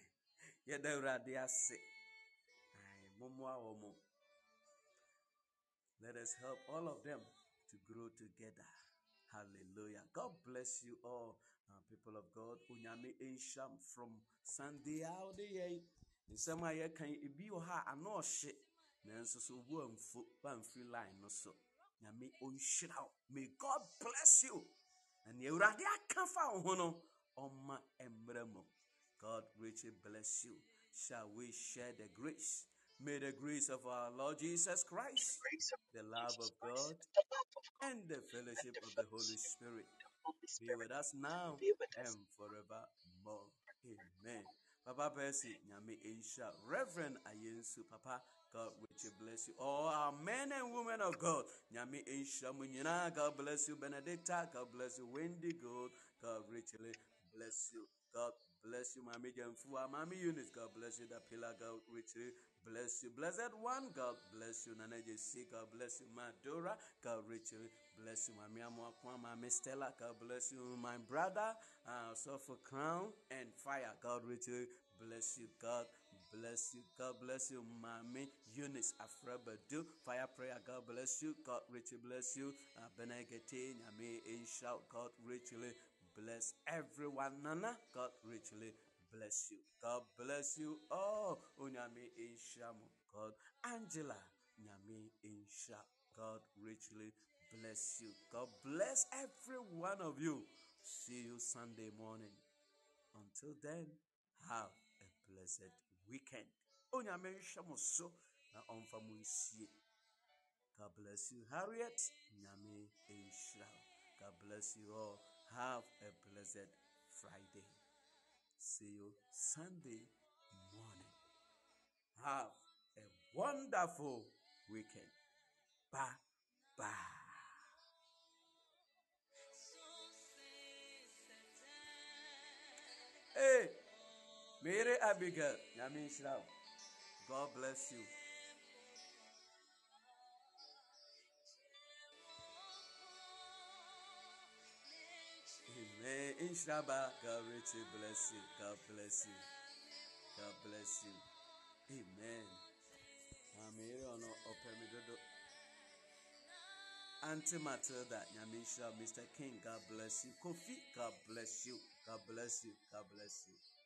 Let us help all of them to grow together. Hallelujah. God bless you all, people of God. Unyame Ensham from Sunday out the in some way can be ha ano shit. Nanso so wamfu free line no so. Nyame onshirao. May God bless you. And ye urade akafa hono oma emremo. God richly bless you. Shall we share the grace? May the grace of our Lord Jesus Christ, the love of God, and the fellowship of the Holy Spirit be with us now and forevermore. Amen. Papa Percy, Nyame Aisha, Reverend Ayensu, Papa, God richly bless you. All our men and women of God, Nyame Aisha Munyina, God bless you. Benedicta, God bless you. Wendy Gold, God richly bless you. God bless you, Mami Jamfua, Mami Eunice, God bless you. The pillar, God richly bless you. Blessed one, God bless you. Nana JC, God bless you. Madura, God richly bless you. Mami Amwakwa, Mami Stella, God bless you. My brother, for Crown and Fire, God richly bless you. God bless you. God bless you. Mami Eunice Afrabadu, Fire Prayer, God bless you. God richly bless you. Benegete, Nyame Insha, God richly bless everyone. Nana, God richly bless you. God bless you. Oh, Unyame Inshamu. God, Angela, Nyame Insha. God richly bless you. God bless every one of you. See you Sunday morning. Until then, have a blessed weekend. Unyame Inshamu so na onfamunsie. God bless you, Harriet. Nyame Insha. God bless you all. Have a blessed Friday. See you Sunday morning. Have a wonderful weekend. Bye. Hey, Mary Abigail, Yamin Shroud. God bless you. Amen. Inshallah, God richly bless you. God bless you. God bless you. Amen. Mary ono opemidodo. Auntie Matilda, Nyamisha, Mr. King, God bless you. Kofi, God bless you. God bless you. God bless you.